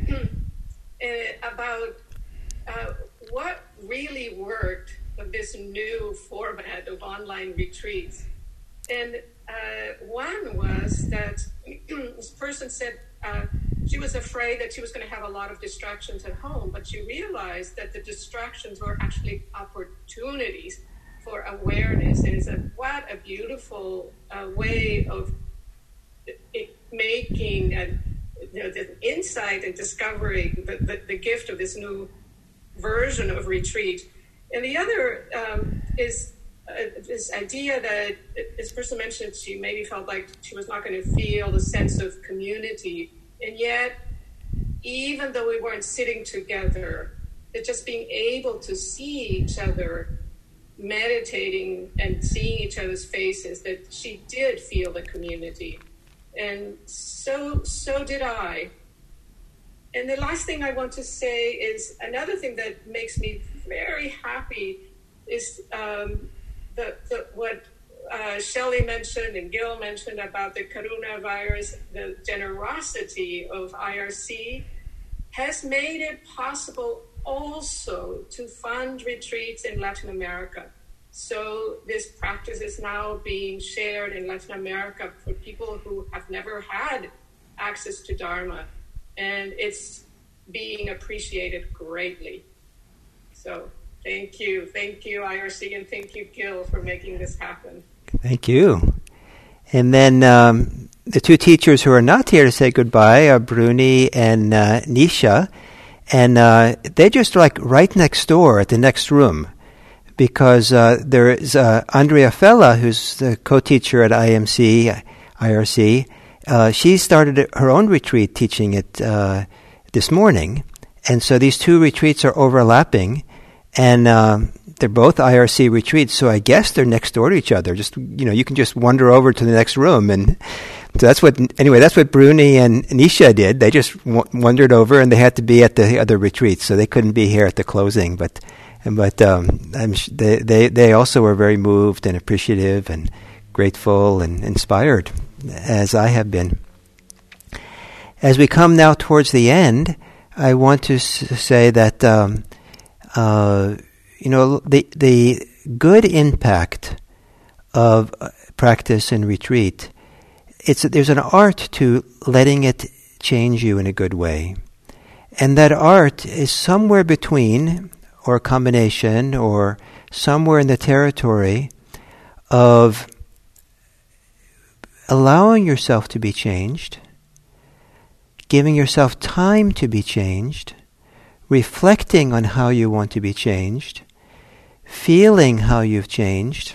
about uh, what really worked with this new format of online retreats. And uh, one was that this person said uh, she was afraid that she was going to have a lot of distractions at home, but she realized that the distractions were actually opportunities for awareness. And it's a, what a beautiful uh, way of it making a, you know, the insight and discovering the, the, the gift of this new version of retreat. And the other um, is uh, this idea that this person mentioned she maybe felt like she was not going to feel the sense of community. And yet, even though we weren't sitting together, that just being able to see each other, meditating and seeing each other's faces, that she did feel the community. And so, so did I. And the last thing I want to say is another thing that makes me very happy is um, the, the, what uh, Shelley mentioned and Gil mentioned about the coronavirus. The generosity of I R C has made it possible also to fund retreats in Latin America. So this practice is now being shared in Latin America for people who have never had access to Dharma. And it's being appreciated greatly. So thank you. Thank you, I R C, and thank you, Gil, for making this happen. Thank you. And then um, the two teachers who are not here to say goodbye are Bruni and uh, Nisha. And uh, they're just like right next door at the next room. Because uh, there is uh, Andrea Fella, who's the co-teacher at I M C, I R C. Uh, she started her own retreat teaching it uh, this morning. And so these two retreats are overlapping. And uh, they're both I R C retreats, so I guess they're next door to each other. Just, you know, you can just wander over to the next room. And so that's what, anyway, that's what Bruni and Nisha did. They just w- wandered over, and they had to be at the other retreat, so they couldn't be here at the closing. But but um, I'm sh- they, they, they also were very moved and appreciative and grateful and inspired, as I have been. As we come now towards the end, I want to s- say that um, uh, you know the the good impact of practice and retreat. It's there's an art to letting it change you in a good way, and that art is somewhere between, or a combination, or somewhere in the territory of allowing yourself to be changed, giving yourself time to be changed, reflecting on how you want to be changed, feeling how you've changed,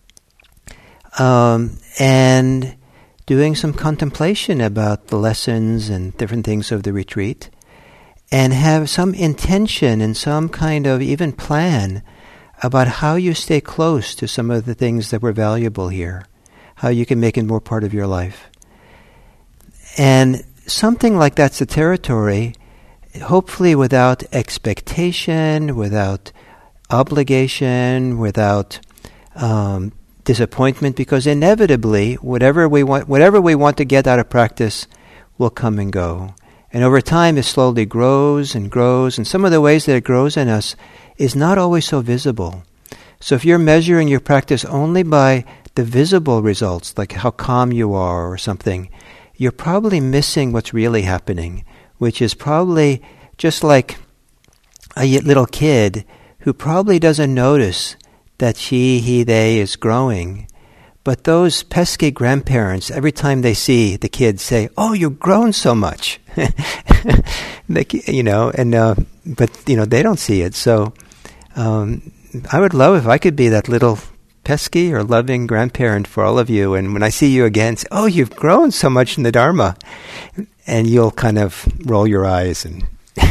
um, and doing some contemplation about the lessons and different things of the retreat, and have some intention and some kind of even plan about how you stay close to some of the things that were valuable here, how you can make it more part of your life. And something like that's the territory, hopefully without expectation, without obligation, without um, disappointment, because inevitably whatever we want whatever we want to get out of practice will come and go. And over time it slowly grows and grows, and some of the ways that it grows in us is not always so visible. So if you're measuring your practice only by the visible results, like how calm you are or something, you're probably missing what's really happening, which is probably just like a little kid who probably doesn't notice that she, he, they is growing. But those pesky grandparents, every time they see the kid, say, "Oh, you've grown so much," they, you know, and uh, but you know they don't see it. So um, I would love if I could be that little pesky or loving grandparent for all of you. And when I see you again, say, "Oh, you've grown so much in the Dharma," and you'll kind of roll your eyes, and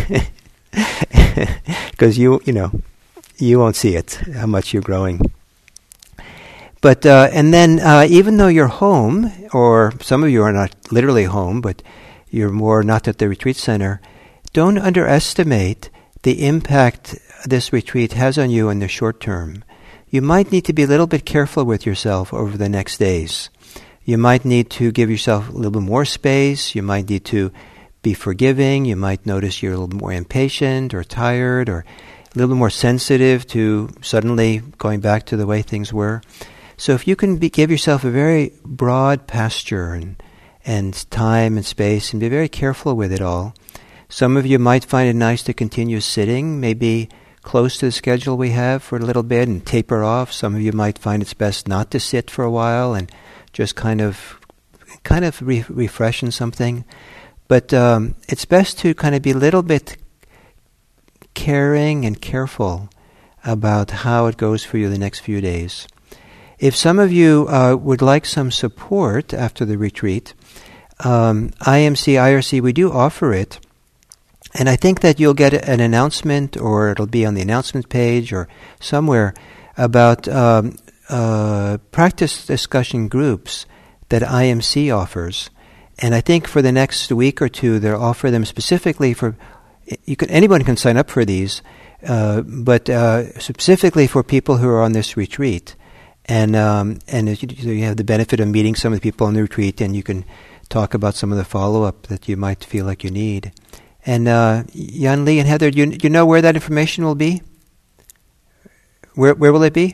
because you, you know, you won't see it how much you're growing. But, uh, and then, uh, even though you're home, or some of you are not literally home, but you're more not at the retreat center, don't underestimate the impact this retreat has on you in the short term. You might need to be a little bit careful with yourself over the next days. You might need to give yourself a little bit more space. You might need to be forgiving. You might notice you're a little more impatient or tired or a little bit more sensitive to suddenly going back to the way things were. So if you can be, give yourself a very broad pasture and and time and space, and be very careful with it all. Some of you might find it nice to continue sitting, maybe close to the schedule we have for a little bit and taper off. Some of you might find it's best not to sit for a while and just kind of kind of re- refresh in something. But um, it's best to kind of be a little bit caring and careful about how it goes for you the next few days. If some of you uh, would like some support after the retreat, um, I M C, I R C, we do offer it. And I think that you'll get an announcement, or it'll be on the announcement page or somewhere, about um, uh, practice discussion groups that I M C offers. And I think for the next week or two, they'll offer them specifically for, you can, anyone can sign up for these, uh, but uh, specifically for people who are on this retreat. And um, and you, you have the benefit of meeting some of the people on the retreat, and you can talk about some of the follow-up that you might feel like you need. And uh, Yan Li and Heather, do you, do you know where that information will be? Where where will it be?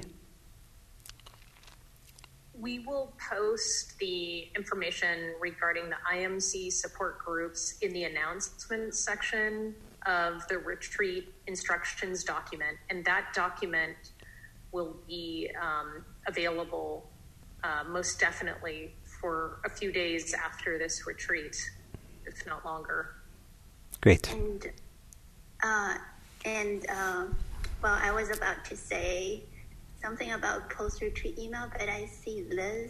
We will post the information regarding the I M C support groups in the announcements section of the retreat instructions document, and that document will be um, available uh, most definitely for a few days after this retreat, if not longer. Great. And, uh, and uh, well, I was about to say something about post-retreat email, but I see Liz.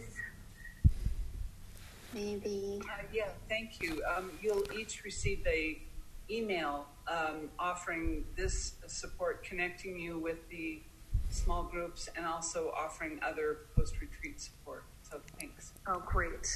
Maybe. Uh, yeah, thank you. Um, you'll each receive a email um, offering this support, connecting you with the small groups, and also offering other post-retreat support. So thanks. Oh, great.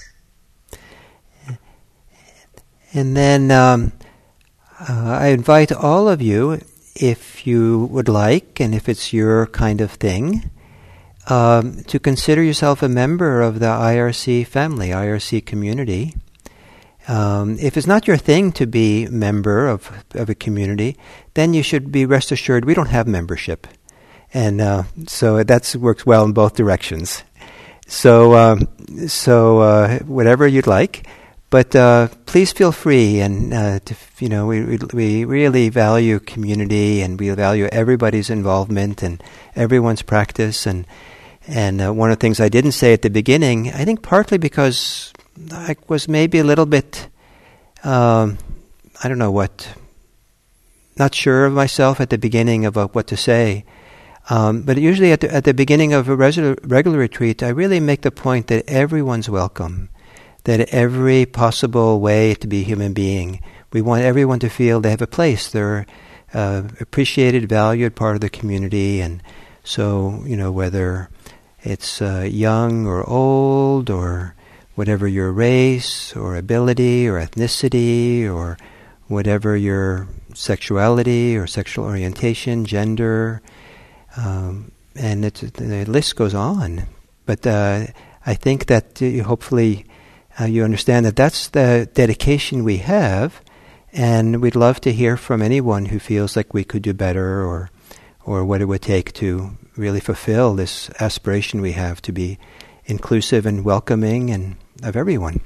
And then um, uh, I invite all of you, if you would like, and if it's your kind of thing, um, to consider yourself a member of the I R C family, I R C community. Um, if it's not your thing to be a member of, of a community, then you should be rest assured we don't have membership. And uh, so that works well in both directions. So, um, so uh, whatever you'd like, but uh, please feel free. And uh, to, you know, we we really value community, and we value everybody's involvement and everyone's practice. And and uh, one of the things I didn't say at the beginning, I think partly because I was maybe a little bit, um, I don't know what, not sure of myself at the beginning about what to say. Um, but usually at the, at the beginning of a regular, regular retreat, I really make the point that everyone's welcome, that every possible way to be a human being, we want everyone to feel they have a place. They're uh, appreciated, valued, part of the community. And so, you know, whether it's uh, young or old, or whatever your race or ability or ethnicity, or whatever your sexuality or sexual orientation, gender, Um, and it's, the list goes on. But uh, I think that uh, hopefully uh, you understand that that's the dedication we have, and we'd love to hear from anyone who feels like we could do better, or or what it would take to really fulfill this aspiration we have to be inclusive and welcoming and of everyone.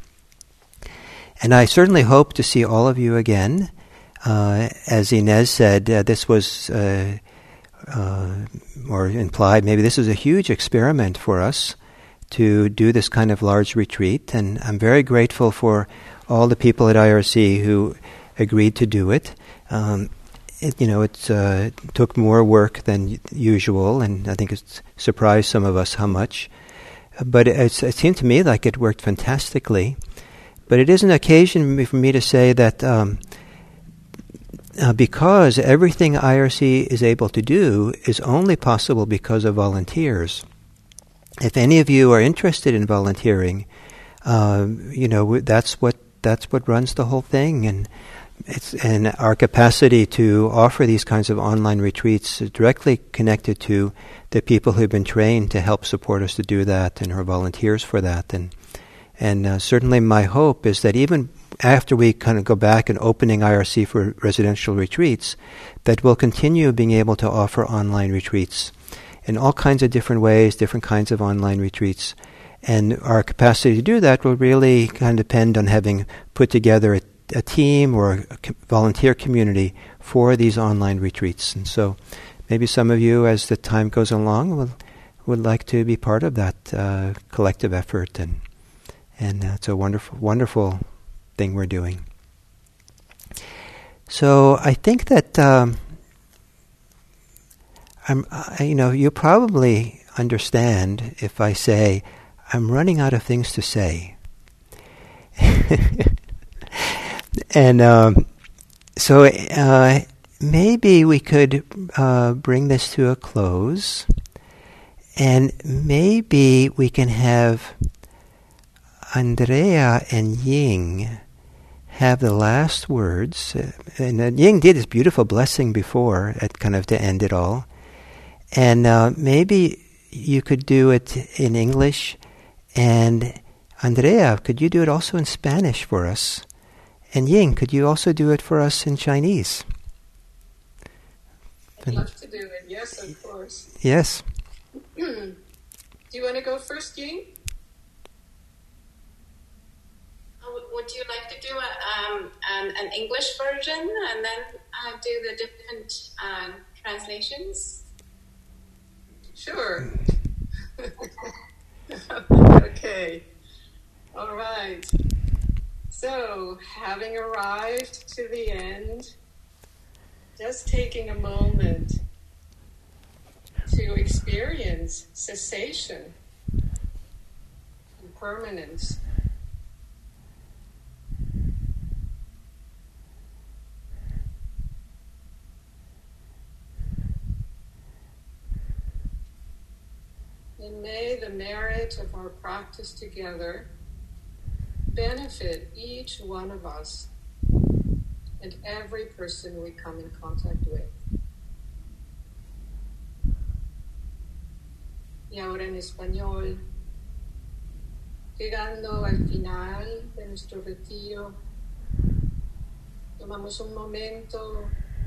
And I certainly hope to see all of you again. Uh, as Inez said, uh, this was... Uh, Uh, or implied, maybe this is a huge experiment for us to do this kind of large retreat, and I'm very grateful for all the people at I R C who agreed to do it. Um, it you know, it uh, took more work than usual, and I think it's surprised some of us how much. But it, it seemed to me like it worked fantastically. But it is an occasion for me to say that um, Uh, because everything I R C is able to do is only possible because of volunteers. If any of you are interested in volunteering, uh, you know that's what that's what runs the whole thing, and it's and our capacity to offer these kinds of online retreats is directly connected to the people who've been trained to help support us to do that, and who are volunteers for that. And and uh, certainly my hope is that even after we kind of go back and opening I R C for residential retreats, that we'll continue being able to offer online retreats in all kinds of different ways, different kinds of online retreats. And our capacity to do that will really kind of depend on having put together a, a team or a co- volunteer community for these online retreats. And so maybe some of you, as the time goes along, will, would like to be part of that uh, collective effort. And and uh, it's a wonderful, wonderful thing we're doing. So I think that um, I'm, I, you know, you probably understand if I say I'm running out of things to say, and um, so uh, maybe we could uh, bring this to a close, and maybe we can have Andrea and Ying have the last words. Uh, and uh, Ying did this beautiful blessing before, at kind of to end it all. And uh, maybe you could do it in English. And Andrea, could you do it also in Spanish for us? And Ying, could you also do it for us in Chinese? I'd love to do it. Yes, of course. Yes. Do you want to go first, Ying? Would you like to do a, um, an, an English version and then uh, do the different uh, translations? Sure. Okay. All right. So, having arrived to the end, just taking a moment to experience cessation and permanence. And may the merit of our practice together benefit each one of us and every person we come in contact with. Y ahora en español, llegando al final de nuestro retiro, tomamos un momento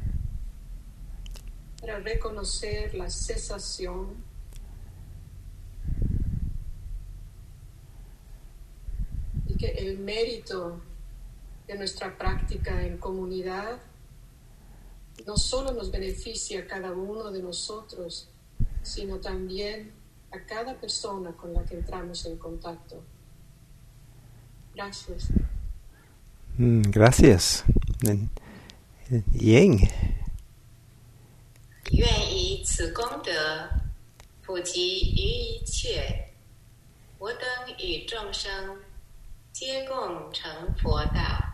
para reconocer la cesación y que el mérito de nuestra práctica en comunidad no solo nos beneficia a cada uno de nosotros, sino también a cada persona con la que entramos en contacto. Gracias. Mm, gracias. And, uh, Ying. 愿以此功德普及于一切，我等与众生皆共成佛道。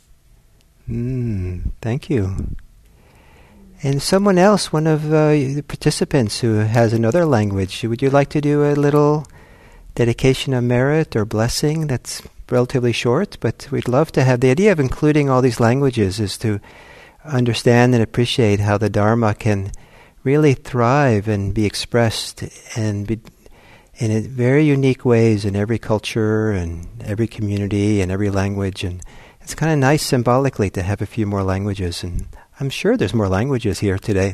Mm, thank you. And someone else, one of uh, the participants who has another language, would you like to do a little dedication of merit or blessing that's relatively short? But we'd love to have, the idea of including all these languages is to understand and appreciate how the Dharma can really thrive and be expressed and be in very unique ways in every culture and every community and every language. And it's kind of nice symbolically to have a few more languages, and I'm sure there's more languages here today.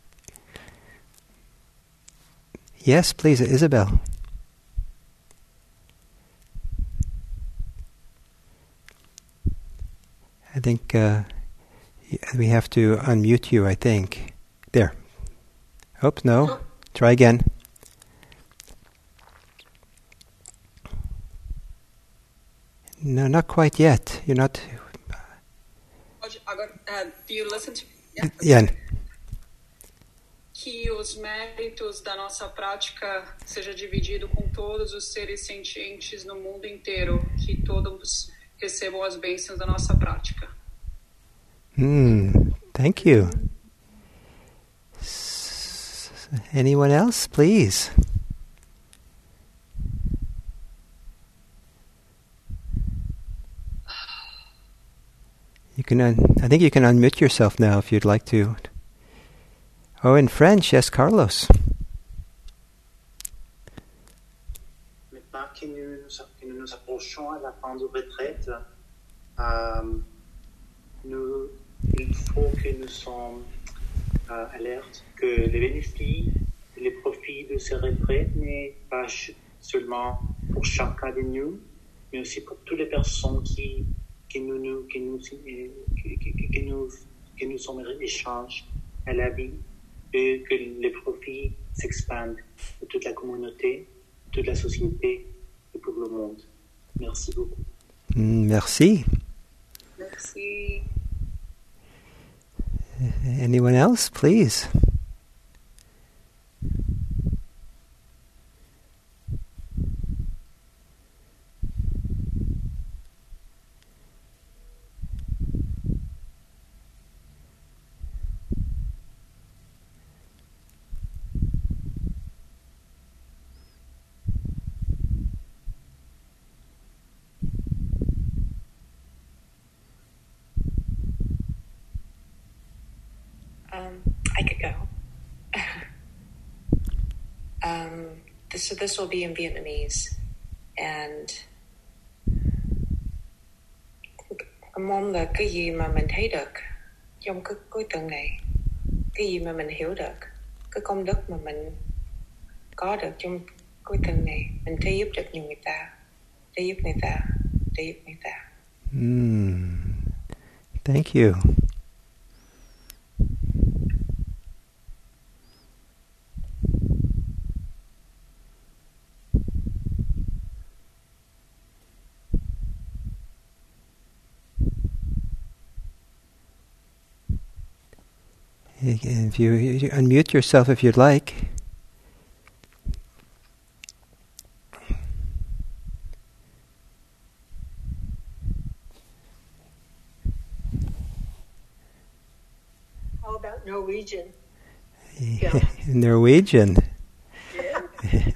Yes, please, Isabel. I think uh, we have to unmute you, I think. There. Oops, no. Try again. No, not quite yet. You're not... Agora, uh, do you listen to me? Yeah. Que os méritos da nossa prática seja dividido com todos os seres sentientes no mundo inteiro, que todos recebam as bênçãos da nossa prática. Hmm, thank you. S- anyone else, please? You can. Un- I think you can unmute yourself now if you'd like to. Oh, in French, yes, Carlos. Maintenant que nous, que nous nous approchons à la fin de retraite, euh, nous, il faut que nous soyons euh, alertes que les bénéfices le profit de ces retraites n'est pas seulement pour chacun de nous, mais aussi pour toutes les personnes qui, qui nous, nous, qui nous, qui, qui, qui nous, qui nous sont échanges à la vie, et que les profits s'expandent pour toute la communauté, toute la société et pour le monde. Merci beaucoup. Merci. Merci. Anyone else, please? Um, I could go. um, this, so this will be in Vietnamese, and mong là cái gì mà mình thấy được trong cái cuối tuần này, cái gì mà mình hiểu được, cái công đức mà mình có được trong cuối tuần này, mình thấy giúp được nhiều người ta, thấy giúp người ta, thấy giúp người ta. Mm. Thank you. If you, you unmute yourself if you'd like. How about Norwegian? Yeah. Norwegian. Yeah.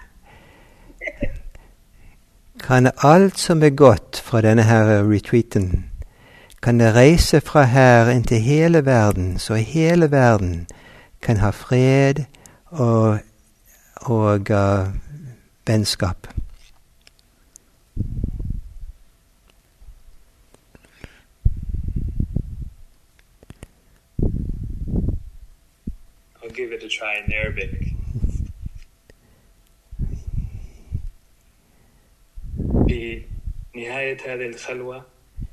Kan alt som er godt fra denne her retreaten, kan det reise fra her inn til hele verden, så hele verden kan ha fred og, og uh, vennskap. I'll give it a try in Arabic. في نهاية هذه الخلوة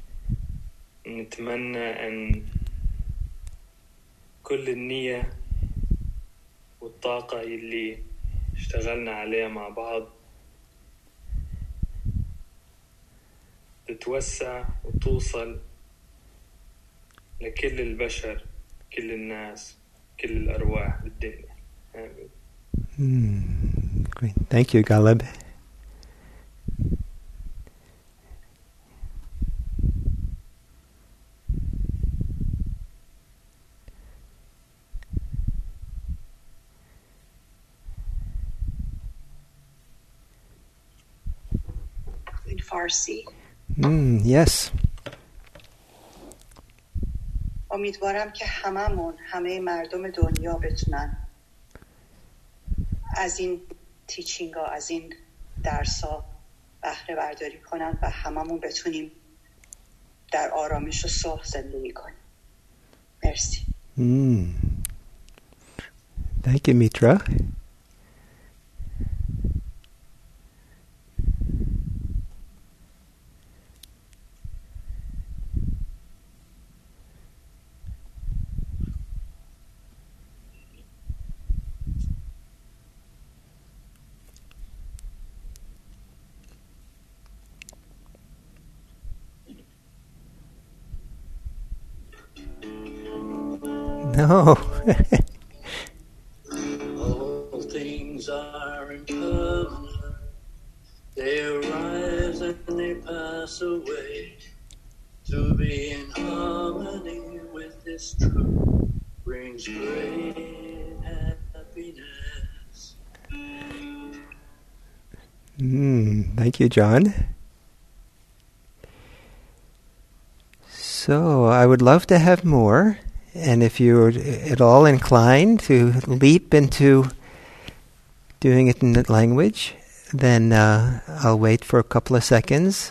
نتمنى أن كل النية والطاقة اللي اشتغلنا عليها مع بعض تتوسع وتوصل لكل البشر، كل الناس، كل الأرواح بالدنيا. آمين. Mm, great. Thank you, Galeb. In Farsi. Mm, yes. امیدوارم که هممون، همه مردم دنیا بتونن از این تیچینگا، از این درسا بهره برداری کنن و هممون بتونیم در آرامش و صلح زندگی کنیم. مرسی. Mm. Thank you, Mitra. No. All things are in covenant. They arise and they pass away. To be in harmony with this truth brings great happiness. Mm, thank you, John. So I would love to have more. And if you're at all inclined to leap into doing it in that language, then uh, I'll wait for a couple of seconds.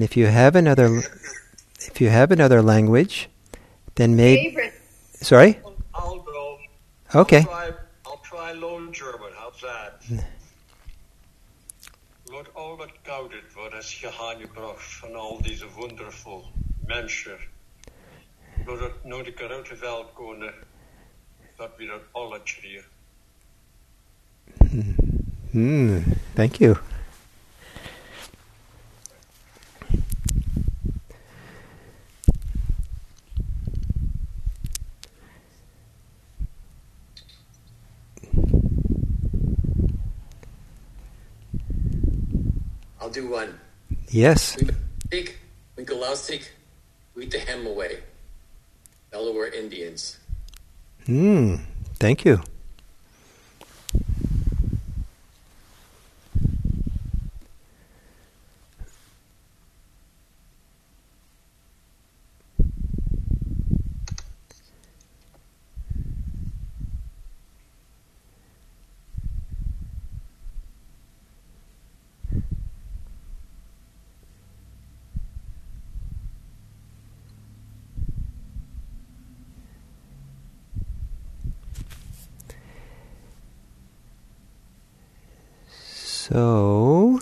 And if you have another, if you have another language, then maybe. Favorite. Sorry. I'll go. Okay. I'll try, I'll try Low German. How's that? Wordt al wat kouder, wordt als je aangebracht van al deze wonderful mensen. Door het nodige grote veld kunnen, dat we dat alle creëren. Mm, thank you. I'll do one. Yes. Winkalausik, Winkalausik, Witahemaway, Delaware Indians. Mm, thank you. So,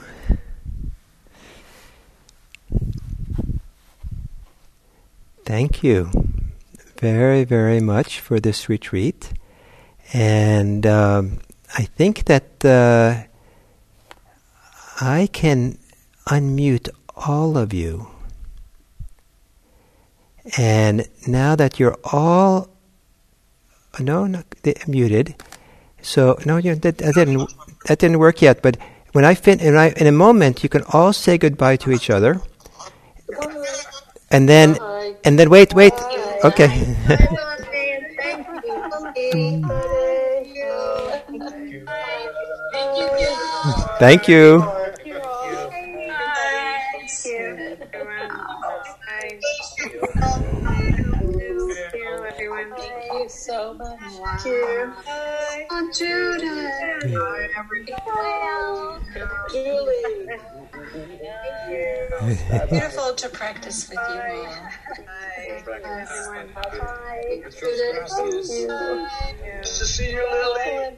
thank you very, very much for this retreat. And um, I think that uh, I can unmute all of you. And now that you're all, no, not muted. So, no, you, that, that didn't that didn't work yet, but when I fin- in, I, in a moment, you can all say goodbye to each other, and then, Bye. and then wait, wait, Bye. Okay. Thank you. Thank you so much. Thank you. Oh, Judith. Julie. Beautiful to practice with you all. Bye. Bye. Judith. Good to see you, Lily.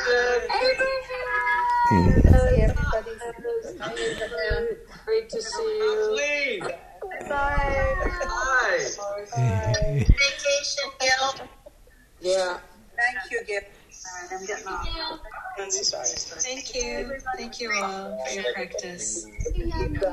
Great to see you. Bye. Bye. Vacation, Gil. Yeah. Thank you, Gil. I'm getting off. Thank you. Thank you all for your practice. Deep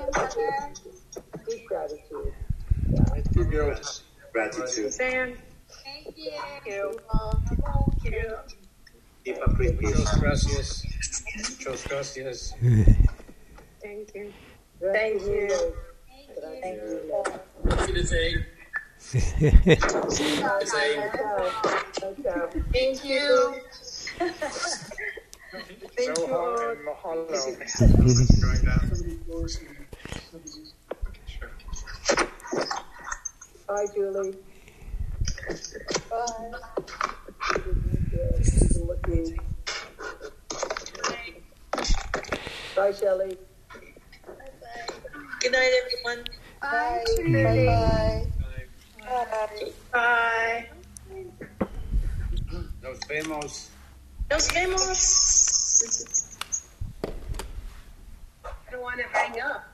gratitude. Deep gratitude. Sam. Thank you. Thank you. Thank you. Deep appreciation. Gracias. Muchas gracias. Thank you. Thank you. Thank you. Thank you. Thank you. Thank you. Thank you. Bye, Julie. Bye. Bye, Shelley. Good night, everyone. Bye. Bye. Bye. Bye. Nos vemos. Nos vemos. I don't want to hang up.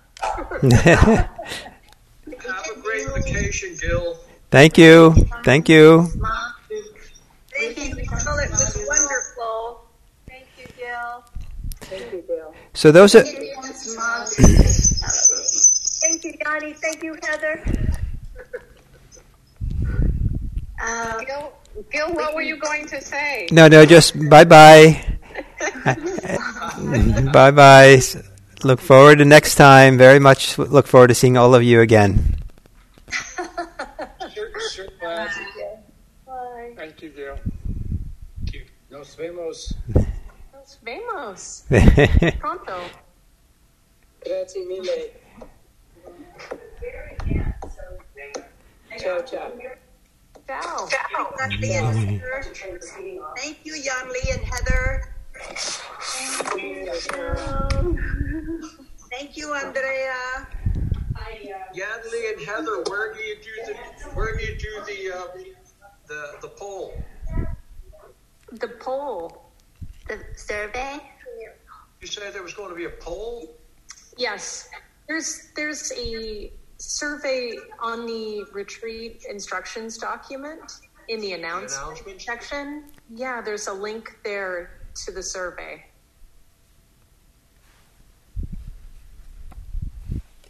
Have a great vacation, Gil. Thank you. Thank you. Thank you, Gil. It was wonderful. Thank you, Gil. Thank you, Gil. So those are. Thank you, Yanni. Thank you, Heather. Uh, Gil, Gil, what were you going to say? No, no, just bye bye. Bye bye. Look forward to next time. Very much look forward to seeing all of you again. Sure, sure, bye. Bye. Thank you, Gil. Thank you. Nos vemos. Nos vemos. Pronto. Grazie mille. Ciao, ciao. Ciao. Ciao. Thank you, Yanli and Heather. Thank you. Thank you, Andrea. Bye. Yadley and Heather, where do you do the where do you do the uh, the the poll? The poll. The survey? You said there was going to be a poll? Yes. There's there's a survey on the retreat instructions document in the announcement, announcement section. Yeah, there's a link there to the survey.